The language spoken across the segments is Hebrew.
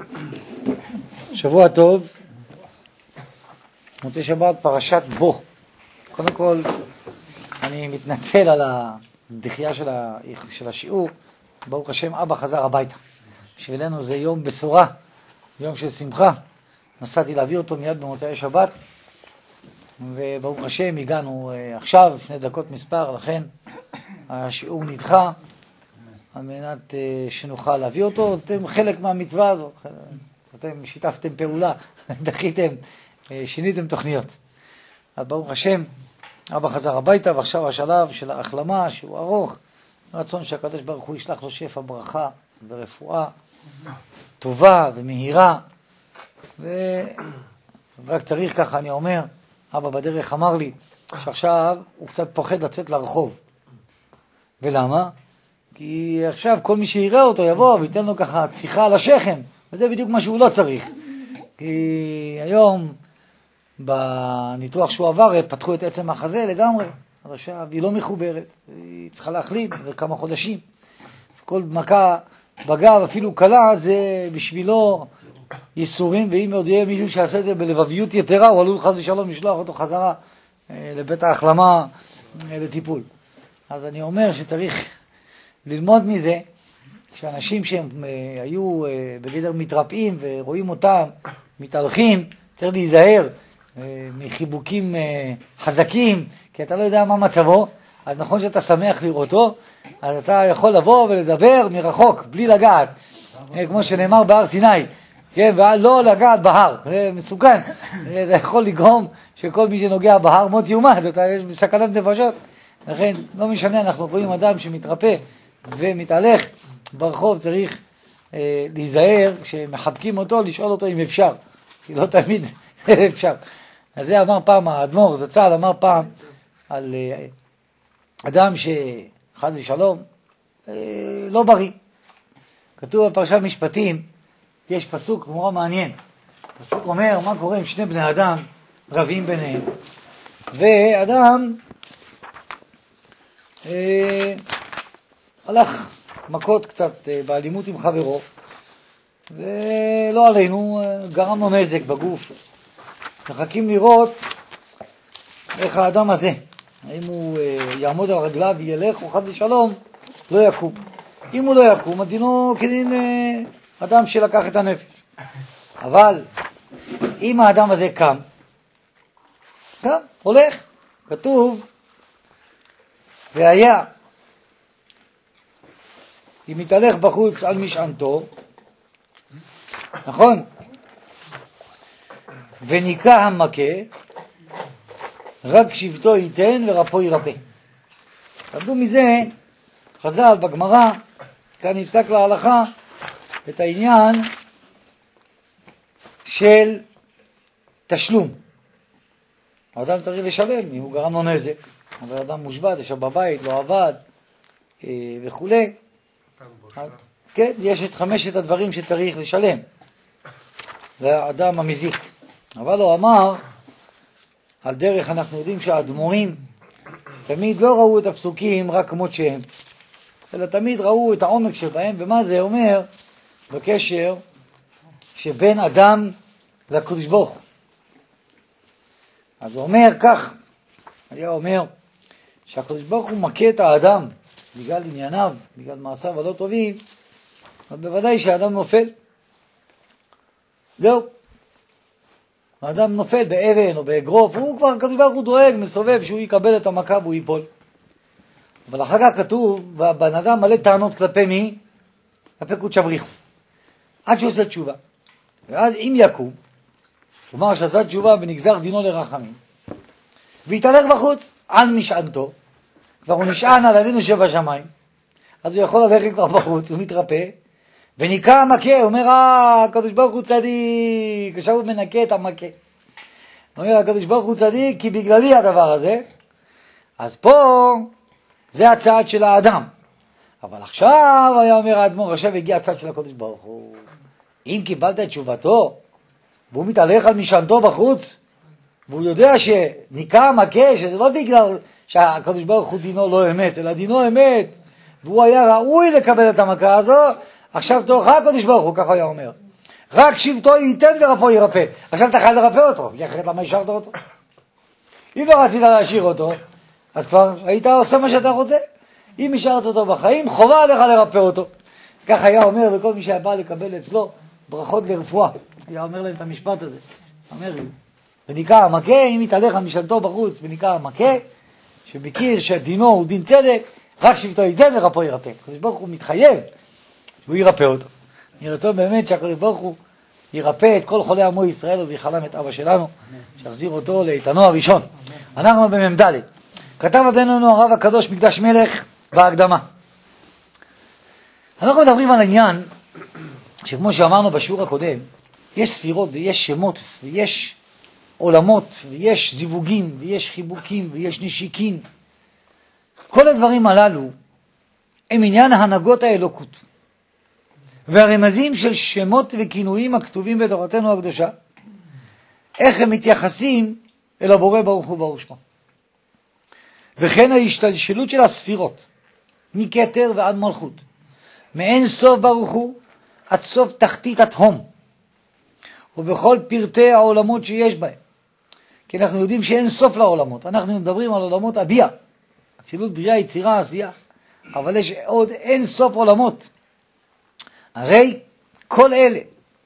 שבוע טוב. מוצאי שבת פרשת בו. קודם כל אני מתנצל על הדחייה של השיעור. ברוך השם אבא חזר הביתה. בשבילנו זה יום בשורה, יום של שמחה. נסעתי להביא אותו מיד במוצאי שבת, וברוך השם הגענו עכשיו, 2 דקות מספר, לכן השיעור נדחה על מנת שנוכל להביא אותו. אתם חלק מהמצווה הזו, אתם שיתפתם פעולה, דחיתם, שיניתם תוכניות. אז ברוך השם אבא חזר הביתה, ועכשיו השלב של ההחלמה שהוא ארוך. רצון שהקדוש ברוך הוא ישלח לו שפע ברכה ורפואה טובה ומהירה, ורק צריך ככה, אני אומר, אבא בדרך אמר לי שעכשיו הוא קצת פוחד לצאת לרחוב. ולמה? כי עכשיו כל מי שיראה אותו יבוא ויתן לו ככה תפיחה על השכם, וזה בדיוק מה שהוא לא צריך. כי היום בניתוח שהוא עבר פתחו את עצם החזה לגמרי, עכשיו היא לא מחוברת, היא צריכה להחלים, זה כמה חודשים. כל מכה בגב, אפילו קלה, זה בשבילו ייסורים, ואם עוד יהיה מישהו שעשה את זה בלבביות יתרה, הוא עלול חס ושלום לשלוח אותו חזרה לבית ההחלמה לטיפול. אז אני אומר שצריך ללמוד מזה, שאנשים שהם היו בגדר מתרפאים ורואים אותם מתהלכים, צריך להיזהר מחיבוקים חזקים, כי אתה לא יודע מה מצבו. אז נכון שאתה שמח לראותו, אז אתה יכול לבוא ולדבר מרחוק, בלי לגעת, כמו שנאמר בהר סיני, כן, ולא לגעת בהר, זה מסוכן, זה יכול לגרום שכל מי שנוגע בהר מות יומד, יש בסכנת נפשות. לכן לא משנה, אנחנו רואים אדם שמתרפא ומתהלך ברחוב, צריך להיזהר כשמחבקים אותו, לשאול אותו אם אפשר, כי לא תמיד אפשר. אז זה אמר פעם האדמו"ר זצ"ל, אמר פעם על אדם שחד ושלום לא בריא. כתוב בפרשת משפטים, יש פסוק מאוד מעניין. פסוק אומר מה קורה אם שני בני אדם רבים ביניהם, ואדם הלך מכות קצת באלימות עם חברו, ולא עלינו גרם לו נזק בגוף. מחכים לראות איך האדם הזה, האם הוא יעמוד על רגליו וילך, או חד ושלום לא יקום. אם הוא לא יקום, אז דינו כדין אדם שלקח את הנפש. אבל אם האדם הזה קם, הולך, כתוב והיה אם יתהלך בחוץ על משענתו, נכון? וניקה המכה, רק שבטו ייתן ורפו ירפא. תלמדו מזה חז"ל בגמרא, כאן נפסק להלכה את העניין של תשלום. האדם צריך לשלם אם הוא גרם לו נזק, אבל אדם מושבת, ישב בבית, לא עבד וכו'. כן, יש את 5 הדברים שצריך לשלם לאדם המזיק. אבל הוא אמר, על דרך אנחנו יודעים שהאדמו"רים תמיד לא ראו את הפסוקים רק כמות שהם, אלא תמיד ראו את העומק שבהם, ומה זה אומר בקשר שבין אדם לקדוש ברוך הוא. אז הוא אומר כך, היה אומר שהקדוש ברוך הוא מכה את האדם בגלל ענייניו, בגלל מעשיו הלא טובים, אז בוודאי שהאדם נופל. זהו. האדם נופל באבן או באגרוף, הוא כבר, הקדוש ברוך הוא דואג, מסובב שהוא יקבל את המכה והוא ייפול. אבל אחר כך כתוב, והבן אדם מלא טענות כלפי מי? כלפי קודש בריך הוא. עד שהוא עושה תשובה. ואז אם יקום, כלומר שעשה תשובה ונגזר דינו לרחמים, והתהלך בחוץ על משענתו, כבר הוא נשען על אבינו שבשמיים, אז הוא יכול ללכת כבר בחוץ, הוא מתרפא, וניקה המכה, הוא אומר, הקדוש ברוך הוא צדיק, עכשיו הוא מנקה את המכה. הוא אומר, הקדוש ברוך הוא צדיק, כי בגללי הדבר הזה. אז פה, זה הצעד של האדם. אבל עכשיו, היה אומר האדמו"ר, עכשיו הגיע הצעד של הקדוש ברוך הוא. אם קיבלת את תשובתו, והוא מתהלך על משענתו בחוץ, והוא יודע שניקה המכה, שזה לא בגלל שהקדוש ברוך הוא דינו לא אמת, אלא דינו אמת, והוא היה ראוי לקבל את המכה הזו, עכשיו תורך הקדוש ברוך הוא, ככה היה אומר. רק שבטו ייתן ורפאו ירפא. עכשיו אתה חייב לרפא אותו, כי אחרת למה השארת אותו? אם לא רצית להשאיר אותו, אז כבר היית עושה מה שאתה רוצה. אם השארת אותו בחיים, חובה עליך לרפא אותו. כך היה אומר לכל מי שהיה בא לקבל אצלו ברכות לרפואה. היה אומר להם את המשפט הזה. אומר לי, וניקה המכה, אם יתהלך משלתו בחוץ, וניקה המכה, שמכיר שדינו הוא דין צדק, רק שבטו ייתן ורפאו ירפא. הקדוש ברוך הוא מתחייב שהוא ירפא אותו. אני רצון באמת שהקדוש ברוך הוא ירפא את כל חולי עמו ישראל ויחלם את אבא שלנו, שיחזיר אותו לאיתנו הראשון. אנחנו במ"ד. כתב עלינו הרב הקדוש מקדש מלך בהקדמה. אנחנו מדברים על העניין שכמו שאמרנו בשיעור הקודם, יש ספירות ויש שמות ויש עולמות ויש זיווגים ויש חיבוקים ויש נשיקים. כל הדברים הללו הם עניין ההנהגות האלוקות והרמזים של שמות וכינויים הכתובים בתורתנו הקדושה, איך הם מתייחסים אל הבורא ברוך הוא ברוך שמו. וכן ההשתלשלות של הספירות מכתר ועד מלכות, מאין סוף ברוך הוא עד סוף תחתית התהום, ובכל פרטי העולמות שיש בהם. כי אנחנו יודעים שאין סוף לעולמות. אנחנו מדברים על עולמות הביאה, אצילות, בריאה, יצירה, עשייה, אבל יש עוד אין סוף עולמות. הרי כל אלה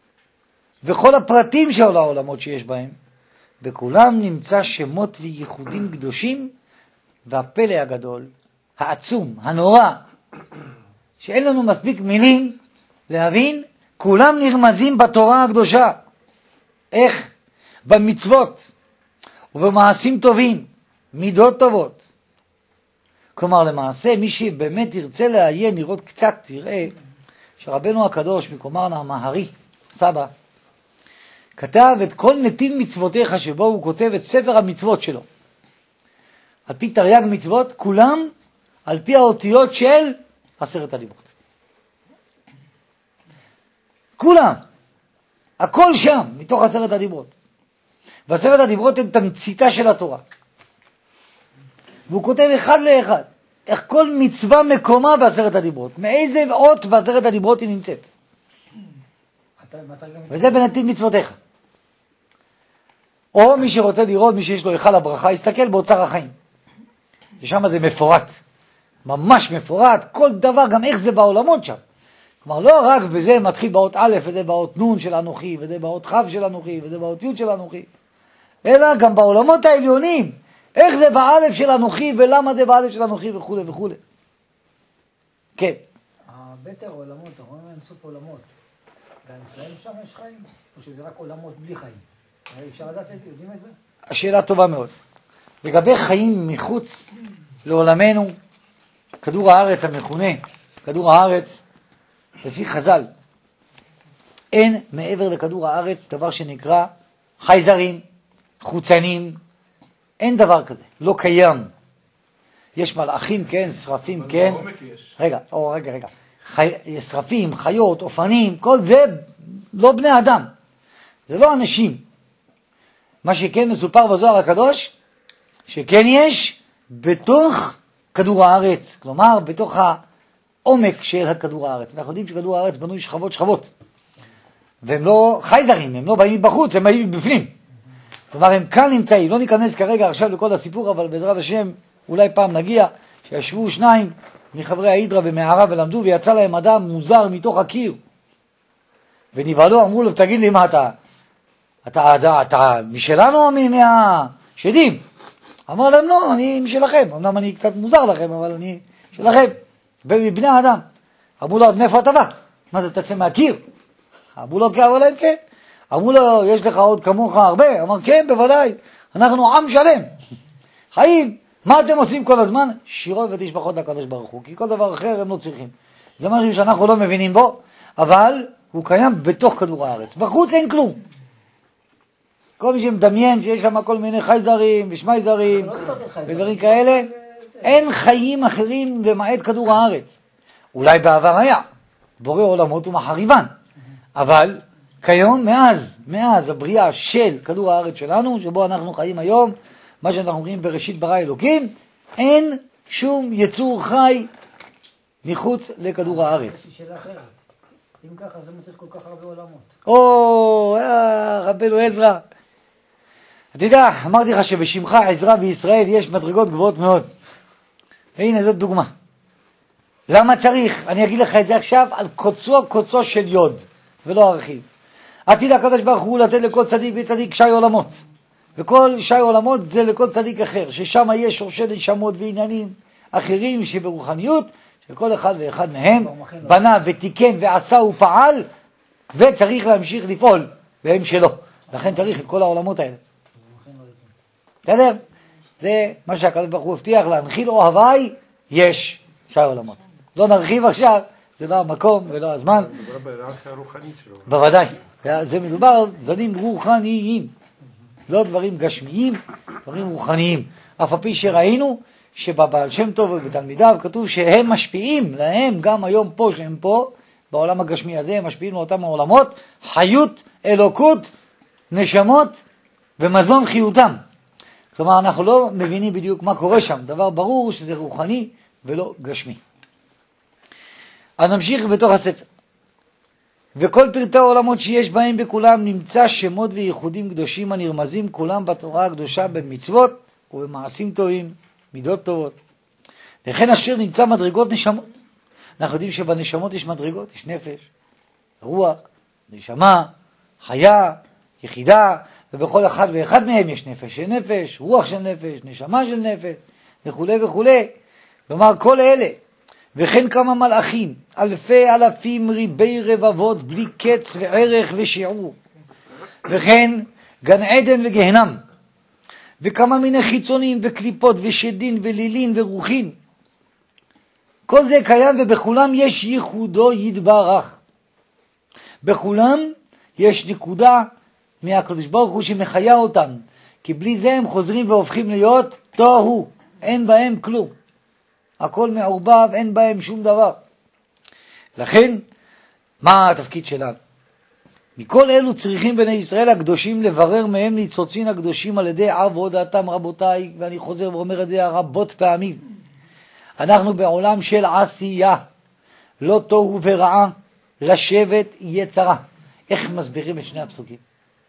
וכל הפרטים של העולמות שיש בהם, בכולם נמצא שמות וייחודים קדושים, והפלא הגדול, העצום, הנורא, שאין לנו מספיק מילים להבין, כולם נרמזים בתורה הקדושה. איך? במצוות ובמעשים טובים, מידות טובות. כלומר, למעשה, מי שבאמת ירצה לעיין, לראות קצת, תראה שרבנו הקדוש, מקומרנה המהרי, סבא, כתב את כל נתיב מצוותיך, שבו הוא כותב את ספר המצוות שלו. על פי תרי"ג מצוות, כולם על פי האותיות של 10 הדיברות. כולם. הכל שם, מתוך 10 הדיברות. ו10 הדיברות הן תמציתה של התורה. והוא כותב אחד לאחד, איך כל מצווה מקומה ב10 הדיברות. מאיזה אות ב10 הדיברות היא נמצאת. וזה בנתיב מצוותיך. או מי שרוצה לראות, מי שיש לו היכל הברכה, יסתכל באוצר החיים. ושם זה מפורט. ממש מפורט, כל דבר, גם איך זה בעולמות שם. כלומר, לא רק בזה מתחיל באות א', וזה באות נ' של אנוכי, וזה באות ח' של אנוכי, וזה באות י' של אנוכי, אלא גם בעולמות העליונים, איך זה באלף של אנוכי, ולמה זה באלף של אנוכי, וכו' וכו'. כן. הבטר עולמות, רואים אין סוף עולמות. ואצלם שם יש חיים, או שזה רק עולמות בלי חיים? אפשר לדעת, יודעים את זה? השאלה טובה מאוד. לגבי חיים מחוץ לעולמנו, כדור הארץ המכונה, כדור הארץ, לפי חז"ל, אין מעבר לכדור הארץ דבר שנקרא חייזרים, חוצנים, אין דבר כזה, לא קיים. יש מלאכים, כן, שרפים, כן. רגע. שרפים, חיות, אופנים, כל זה לא בני אדם. זה לא אנשים. מה שכן מסופר בזוהר הקדוש, שכן יש בתוך כדור הארץ, כלומר בתוך העומק של כדור הארץ. אנחנו יודעים שכדור הארץ בנוי שכבות. והם לא חייזרים, הם לא באים מבחוץ, הם באים מבפנים. כלומר, הם כאן נמצאים. לא ניכנס כרגע עכשיו לכל הסיפור, אבל בעזרת השם, אולי פעם נגיע, שישבו 2 מחברי ההידרה במערה ולמדו, ויצא להם אדם מוזר מתוך הקיר. ונבהלו, אמרו לו, תגיד לי מה אתה משלנו או מהשדים? אמר להם, לא, אני משלכם. אמנם אני קצת מוזר לכם, אבל אני שלכם. ומבני האדם. אמרו לו, אז מאיפה אתה בא? מה זה, תצא מהקיר? אמרו לו, אבל להם כן. אמרו לו, יש לך עוד כמוך הרבה? אמר, כן, בוודאי. אנחנו עם שלם. חיים. מה אתם עושים כל הזמן? שירו ותשבחות לקדוש ברוך הוא. כי כל דבר אחר הם לא צריכים. זה משהו שאנחנו לא מבינים בו, אבל הוא קיים בתוך כדור הארץ. בחוץ אין כלום. כל מי שמדמיין שיש שם כל מיני חייזרים ושמייזרים ודברים כאלה, אין חיים אחרים למעט כדור הארץ. אולי בעבר היה, בורא עולמות ומחריבן, אבל כיום, מאז הבריאה של כדור הארץ שלנו, שבו אנחנו חיים היום, מה שאנחנו רואים בראשית ברא אלוקים, אין שום יצור חי מחוץ לכדור הארץ. שאלה אחרת. אם ככה, זה מצריך כל כך הרבה עולמות. או, רבנו עזרא. אתה יודע, אמרתי לך שבשמך עזרא בישראל יש מדרגות גבוהות מאוד. והנה, זאת דוגמה. למה צריך? אני אגיד לך את זה עכשיו על קוצו של יוד, ולא ארחיב. עתיד הקדוש ברוך הוא לתת לכל צדיק וצדיק שי עולמות. וכל שי עולמות זה לכל צדיק אחר, ששם יש שורשי נשמות ועניינים אחרים שברוחניות, שכל אחד ואחד מהם בנה ותיקן ועשה ופעל, וצריך להמשיך לפעול, והם שלו. לכן צריך את כל העולמות האלה. בסדר? זה מה שהקדוש ברוך הוא הבטיח, להנחיל אוהביי, יש שי עולמות. לא נרחיב עכשיו, זה לא המקום ולא הזמן. מדובר בהיררכיה הרוחנית שלו. בוודאי. זה מדובר על זנים רוחניים. לא דברים גשמיים, דברים רוחניים. אף על פי שראינו שבבעל שם טוב ובתלמידיו כתוב שהם משפיעים להם גם היום פה, שהם פה, בעולם הגשמי הזה, הם משפיעים לאותם העולמות, חיות, אלוקות, נשמות ומזון חיותם. כלומר, אנחנו לא מבינים בדיוק מה קורה שם. דבר ברור שזה רוחני ולא גשמי. אז נמשיך בתוך הספר. וכל פרטי העולמות שיש בהם בכולם נמצא שמות וייחודים קדושים הנרמזים כולם בתורה הקדושה במצוות ובמעשים טובים, מידות טובות. וכן אשר נמצא מדרגות נשמות. אנחנו יודעים שבנשמות יש מדרגות, יש נפש, רוח, נשמה, חיה, יחידה, ובכל אחד ואחד מהם יש נפש של נפש, רוח של נפש, נשמה של נפש, וכו' וכו'. כלומר, כל אלה. וכן כמה מלאכים, אלפי אלפים ריבי רבבות, בלי קץ וערך ושיעור. וכן גן עדן וגהנם. וכמה מיני חיצונים וקליפות ושדין ולילין ורוחין. כל זה קיים ובכולם יש ייחודו יתברך. בכולם יש נקודה מהקדוש ברוך הוא שמחיה אותם. כי בלי זה הם חוזרים והופכים להיות תוהו. אין בהם כלום. הכל מעורבב, אין בהם שום דבר. לכן, מה התפקיד שלנו? מכל אלו צריכים בני ישראל הקדושים לברר מהם ניצוצין הקדושים על ידי עבודתם רבותיי, ואני חוזר ואומר את זה רבות פעמים. אנחנו בעולם של עשייה, לא תוהו ורעה, לשבת יצרה. איך מסבירים את שני הפסוקים?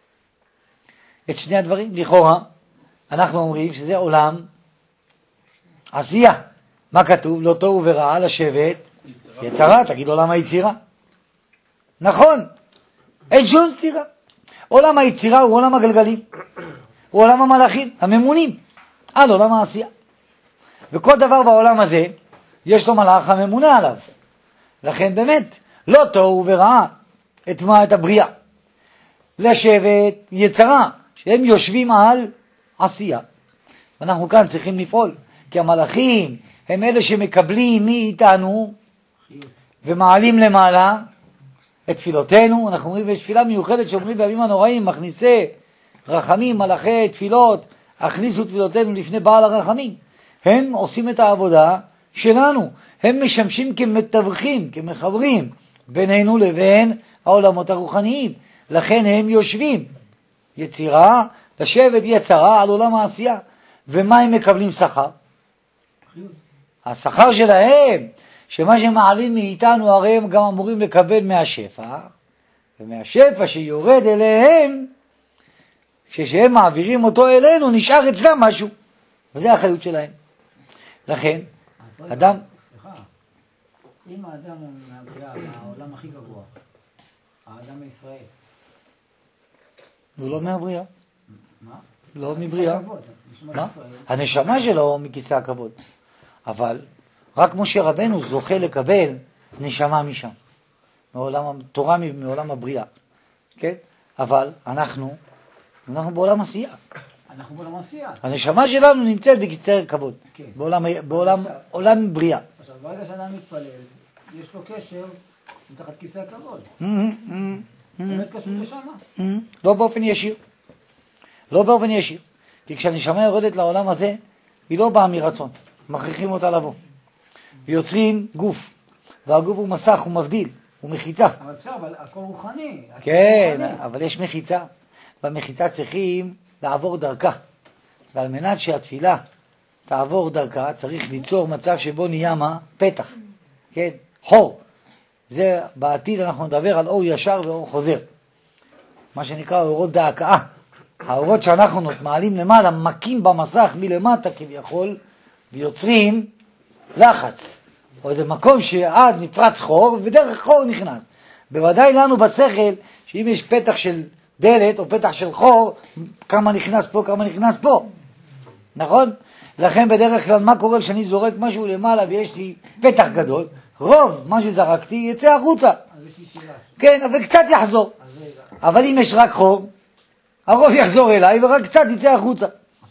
את שני הדברים? לכאורה, אנחנו אומרים שזה עולם עשייה. מה כתוב? לא תוהו ורעה, לשבת יצרה, תגיד עולם היצירה. נכון, אין שום סתירה. עולם היצירה הוא עולם הגלגלים, הוא עולם המלאכים, הממונים, על עולם העשייה. וכל דבר בעולם הזה, יש לו מלאך הממונה עליו. לכן באמת, לא תוהו ורעה, את הבריאה. לשבת יצרה, שהם יושבים על עשייה. ואנחנו כאן צריכים לפעול, כי המלאכים הם אלה שמקבלים מאיתנו ומעלים למעלה את תפילותינו. אנחנו אומרים, יש תפילה מיוחדת שאומרים בימים הנוראים, מכניסי רחמים, מלאכי תפילות, הכניסו תפילותינו לפני בעל הרחמים. הם עושים את העבודה שלנו, הם משמשים כמתווכים, כמחברים בינינו לבין העולמות הרוחניים. לכן הם יושבים יצירה, לשבת יצרה על עולם העשייה. ומה הם מקבלים שכר? השכר שלהם, שמה שמעלים מאיתנו הרי הם גם אמורים לקבל מהשפע, ומהשפע שיורד אליהם, כשהם מעבירים אותו אלינו, נשאר אצלם משהו. וזה האחריות שלהם. לכן, אדם... סליחה, אם האדם מהבריאה, העולם הכי גבוה, האדם מישראל. הוא לא מהבריאה. מה? לא מבריאה. מה? ישראל. הנשמה שלו מכיסא הכבוד. אבל רק משה רבנו זוכה לקבל נשמה משם. מעולם התורה, מעולם הבריאה. כן? אבל אנחנו בעולם עשייה. אנחנו בעולם עשייה. הנשמה שלנו נמצאת בכיסא כבוד. כן. בעולם בריאה. עכשיו, ברגע שאדם מתפלל, יש לו קשר מתחת כיסא הכבוד. באמת קשור לשמה. לא באופן ישיר. לא באופן ישיר. כי כשהנשמה יורדת לעולם הזה, היא לא באה מרצון. מכריחים אותה לבוא. ויוצרים גוף. והגוף הוא מסך, הוא מבדיל, הוא מחיצה. אבל בסדר, אבל הכל רוחני. כן, אבל יש מחיצה. במחיצה צריכים לעבור דרכה. ועל מנת שהתפילה תעבור דרכה, צריך ליצור מצב שבו נהיה מה? פתח. כן, חור. זה בעתיד אנחנו נדבר על אור ישר ואור חוזר. מה שנקרא אורות דאקאה. האורות שאנחנו מעלים למעלה, מכים במסך מלמטה כביכול, ויוצרים לחץ. או איזה מקום שעד נפרץ חור, ודרך חור נכנס. בוודאי לנו בשכל, שאם יש פתח של דלת או פתח של חור, כמה נכנס פה, כמה נכנס פה. נכון? לכן בדרך כלל מה קורה כשאני זורק משהו למעלה ויש לי פתח גדול, רוב מה שזרקתי יצא החוצה. כן, אבל קצת יחזור. אבל אם יש רק חור, הרוב יחזור אליי ורק קצת יצא החוצה.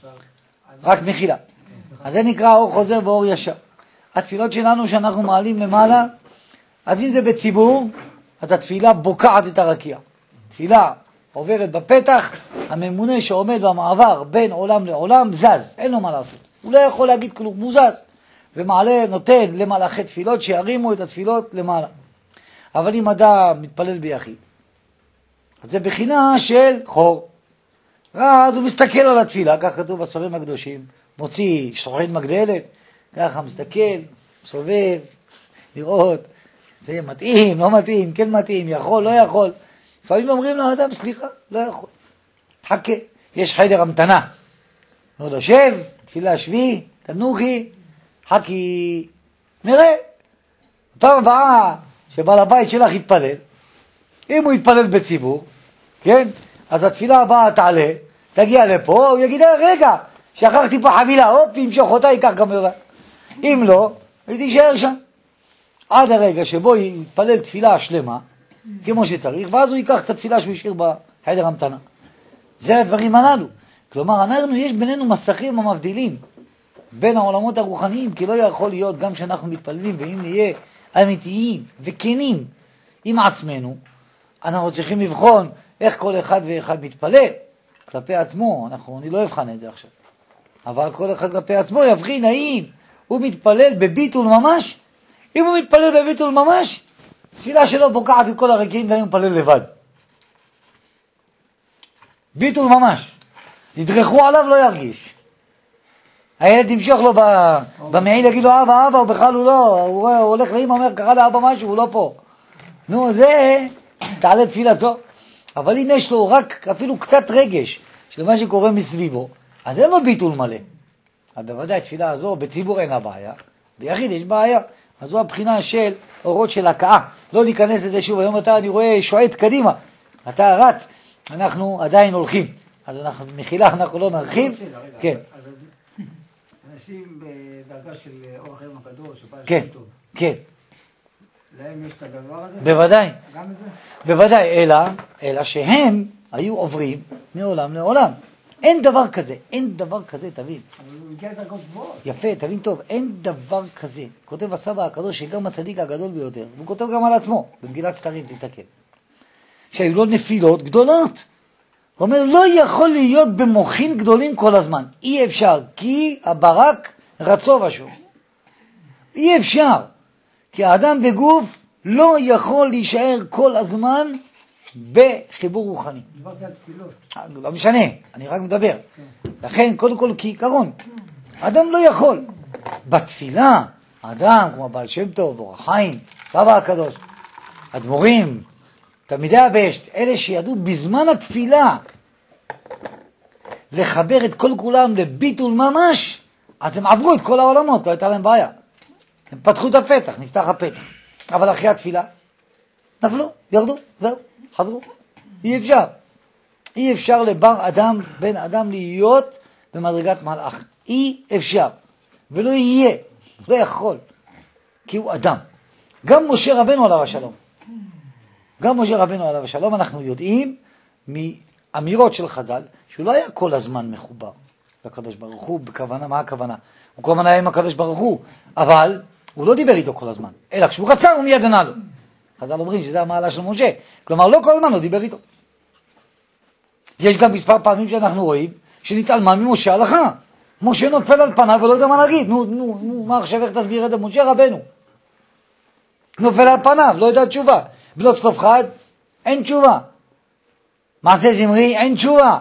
רק מחילה. אז זה נקרא אור חוזר ואור ישר. התפילות שלנו שאנחנו מעלים למעלה, אז אם זה בציבור, אז התפילה בוקעת את הרקיע. תפילה עוברת בפתח, הממונה שעומד במעבר בין עולם לעולם זז, אין לו מה לעשות. הוא לא יכול להגיד כלום, הוא זז. ומעלה נותן למלאכי תפילות שירימו את התפילות למעלה. אבל אם אדם מתפלל ביחיד, אז זה בחינה של חור. אז הוא מסתכל על התפילה, כך כתוב בספרים הקדושים, מוציא שוחד מגדלת, ככה מסתכל, סובב, לראות, זה מתאים, לא מתאים, כן מתאים, יכול, לא יכול. לפעמים אומרים לאדם, סליחה, לא יכול. חכה, יש חדר המתנה. לא לשב, תפילה שבי, תנוחי, חכי, נראה. פעם הבאה שבעל הבית שלך יתפלל, אם הוא יתפלל בציבור, כן? אז התפילה הבאה תעלה, תגיע לפה, הוא יגיד, רגע, שכחתי פה חבילה, הופ, ימשוך אותה, ייקח גם אותה. אם לא, היא תישאר שם. עד הרגע שבו יתפלל תפילה שלמה, כמו שצריך, ואז הוא ייקח את התפילה שהוא ישאיר בחדר המתנה. זה הדברים הללו. כלומר, יש בינינו מסכים המבדילים בין העולמות הרוחניים, כי לא יכול להיות גם שאנחנו מתפללים, ואם נהיה אמיתיים וכנים עם עצמנו, אנחנו צריכים לבחון איך כל אחד ואחד מתפלל כלפי עצמו. אני לא אבחן את זה עכשיו. אבל כל אחד כלפי עצמו יבחין האם הוא מתפלל בביטול ממש. אם הוא מתפלל בביטול ממש, תפילה שלו בוקעת את כל הרקיעים, גם הוא מתפלל לבד. ביטול ממש. ידרכו עליו, לא ירגיש. הילד ימשוך לו במעיל, יגיד לו אבא, הוא בכלל הוא לא, הוא הולך לאמא, אומר, קרא לאבא משהו, הוא לא פה. נו, זה תעלה תפילתו. אבל אם יש לו רק אפילו קצת רגש של מה שקורה מסביבו, אז אין לו ביטול מלא. אבל בוודאי תפילה הזו, בציבור אין לה בעיה, ביחיד יש בעיה. אז זו הבחינה של אורות של הקאה. לא להיכנס לזה שוב, היום אני רואה שועט קדימה, אתה רץ, אנחנו עדיין הולכים. אז אנחנו מחילה, אנחנו לא נרחיב. כן. אנשים בדרגה של אור החיים הקדוש, כן, כן. להם יש את הדבר הזה? בוודאי. גם את זה? בוודאי, אלא שהם היו עוברים מעולם לעולם. אין דבר כזה, אין דבר כזה, תבין. אבל הוא הגיע לדרגות גבוהות. יפה, תבין טוב, אין דבר כזה. כותב הסבא הקדוש, שגם הצדיק הגדול ביותר, הוא כותב גם על עצמו, במגילת סתרים, תתקן. שהיו לו נפילות גדולות. הוא אומר, לא יכול להיות במוחין גדולים כל הזמן. אי אפשר, כי הברק רצו ושוב. אי אפשר, כי האדם בגוף לא יכול להישאר כל הזמן בחיבור רוחני. דיברתי על תפילות. לא משנה, אני רק מדבר. לכן, קודם כל, כעיקרון, אדם לא יכול. בתפילה, אדם, כמו בעל שם טוב, אור החיים, סבא הקדוש, אדמו"רים, תלמידי הבשת, אלה שידעו בזמן התפילה לחבר את כל כולם לביטול ממש, אז הם עברו את כל העולמות, לא הייתה להם בעיה. הם פתחו את הפתח, נפתח הפתח. אבל אחרי התפילה, נפלו, ירדו, זהו, חזרו. אי אפשר. אי אפשר בן אדם להיות במדרגת מלאך. אי אפשר. ולא יהיה, לא יכול. כי הוא אדם. גם משה רבנו עליו השלום. גם משה רבנו עליו השלום, אנחנו יודעים מאמירות של חז"ל, שהוא לא היה כל הזמן מחובר לקדוש ברוך הוא, בכוונה, מה הכוונה? הוא כל הזמן היה עם הקדוש ברוך הוא, אבל הוא לא דיבר איתו כל הזמן, אלא כשהוא רצה הוא מיד ענה לו. חז"ל אומרים שזה המעלה של משה, כלומר לא כל הזמן הוא דיבר איתו. יש גם מספר פעמים שאנחנו רואים שנתעלמה ממשה הלכה. משה נופל על פניו ולא יודע מה להגיד. נו, מה עכשיו איך תסביר את זה? משה רבנו נופל על פניו, לא יודע תשובה. בנות צלופחד, אין תשובה. מעשה זמרי, אין תשובה.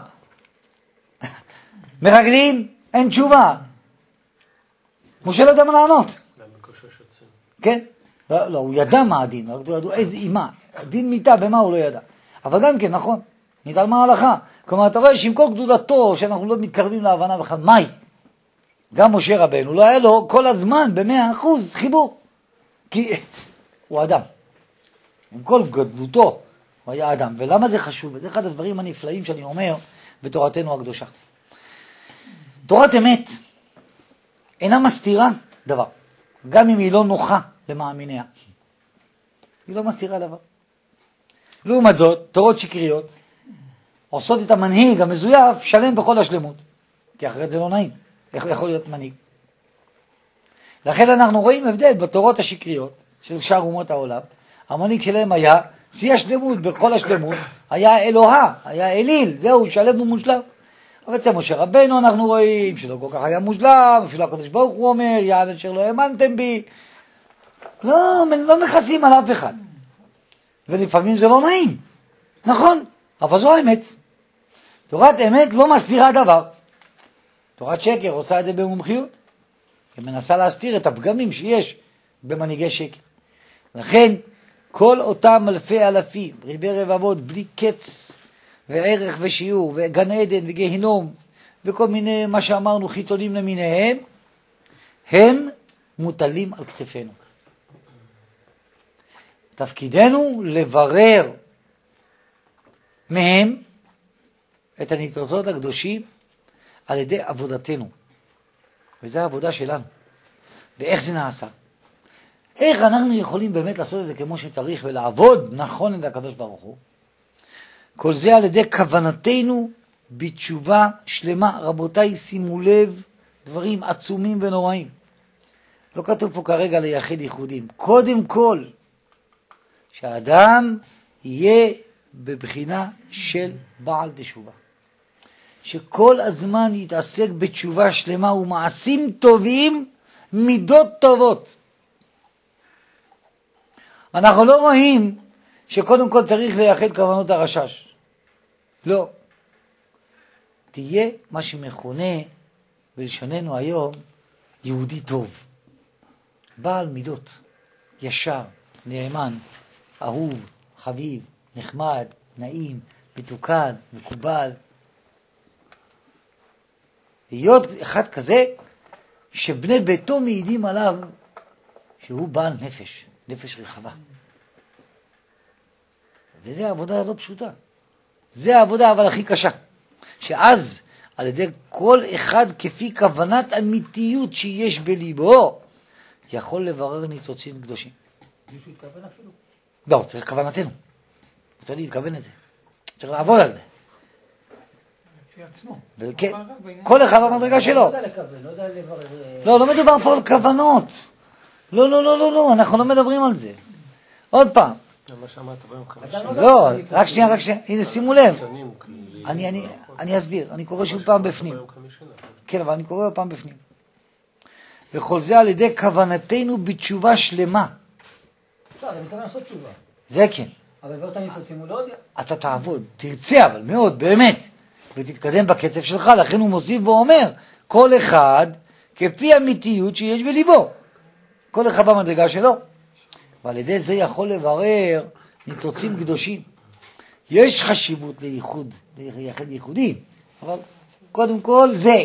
מרגלים, אין תשובה. משה לא יודע מה לענות. כן? לא, הוא ידע מה הדין, הוא ידע איזה אימה, דין מיתה, במה הוא לא ידע. אבל גם כן, נכון, נדע מה ההלכה. כלומר, אתה רואה שעם כל גדולתו, שאנחנו לא מתקרבים להבנה בכלל, מהי? גם משה רבנו, לא היה לו כל הזמן, ב100% חיבור. כי הוא אדם. עם כל גדלותו, הוא היה אדם. ולמה זה חשוב? וזה אחד הדברים הנפלאים שאני אומר בתורתנו הקדושה. תורת אמת אינה מסתירה דבר, גם אם היא לא נוחה למאמיניה. היא לא מסתירה דבר. לעומת זאת, תורות שקריות עושות את המנהיג המזויף שלם בכל השלמות. כי אחרת זה לא נעים. איך יכול להיות מנהיג? לכן אנחנו רואים הבדל בתורות השקריות של שאר אומות העולם. המנהיג שלהם היה שיא השלמות, בכל השלמות, היה אלוהה, היה אליל, זהו, שלם ומושלם. אבל אצל משה רבנו אנחנו רואים שלא כל כך היה מושלם, אפילו הקדוש ברוך הוא אומר, יען אשר לא האמנתם בי. לא מכסים על אף אחד. ולפעמים זה לא נעים. נכון, אבל זו האמת. תורת אמת לא מסתירה דבר. תורת שקר עושה את זה במומחיות. היא מנסה להסתיר את הפגמים שיש במנהיגי שקר. לכן, כל אותם אלפי אלפים, ריבי רבבות, בלי קץ וערך ושיעור, וגן עדן וגיהינום, וכל מיני, מה שאמרנו, חיצונים למיניהם, הם מוטלים על כתפינו. תפקידנו לברר מהם את הניצוצות הקדושים על ידי עבודתנו. וזו העבודה שלנו. ואיך זה נעשה? איך אנחנו יכולים באמת לעשות את זה כמו שצריך ולעבוד נכון את הקדוש ברוך הוא? כל זה על ידי כוונתנו בתשובה שלמה. רבותיי, שימו לב, דברים עצומים ונוראים. לא כתוב פה כרגע לייחד ייחודים. קודם כל, שהאדם יהיה בבחינה של בעל תשובה. שכל הזמן יתעסק בתשובה שלמה ומעשים טובים, מידות טובות. אנחנו לא רואים שקודם כל צריך לייחד כוונות הרשש. לא. תהיה מה שמכונה בלשוננו היום יהודי טוב. בעל מידות, ישר, נאמן, אהוב, חביב, נחמד, נעים, מתוקן, מקובל. להיות אחד כזה שבני ביתו מעידים עליו שהוא בעל נפש, נפש רחבה. וזה העבודה לא פשוטה. זה העבודה אבל הכי קשה. שאז על ידי כל אחד כפי כוונת אמיתיות שיש בליבו, יכול לברר ניצוצים קדושים. מישהו התכוון אפילו? לא, צריך כוונתנו. צריך להתכוון את זה. צריך לעבוד על זה. לפי עצמו. וכן, כל אחד במדרגה שלו. לא יודע לקבל, לא יודע לברר. לא מדובר פה על כוונות. לא, אנחנו לא מדברים על זה. עוד פעם. מה שאמרת ביום חמישי. לא, רק שנייה. הנה, שימו לב. אני אסביר. אני קורא שוב פעם בפנים. כן, אבל אני קורא פעם בפנים. וכל זה על ידי כוונתנו בתשובה שלמה. לא, אני מתכוון לעשות תשובה. זה כן. אבל עבר את הניצוצים הוא לא יודע. אתה תעבוד, תרצה אבל מאוד, באמת. ותתקדם בקצב שלך. לכן הוא מוסיף ואומר, כל אחד כפי אמיתיות שיש בליבו. כל אחד במדרגה שלו. ועל ידי זה יכול לברר ניצוצים קדושים. יש חשיבות לייחוד, לייחד ייחודים, אבל קודם כל זה.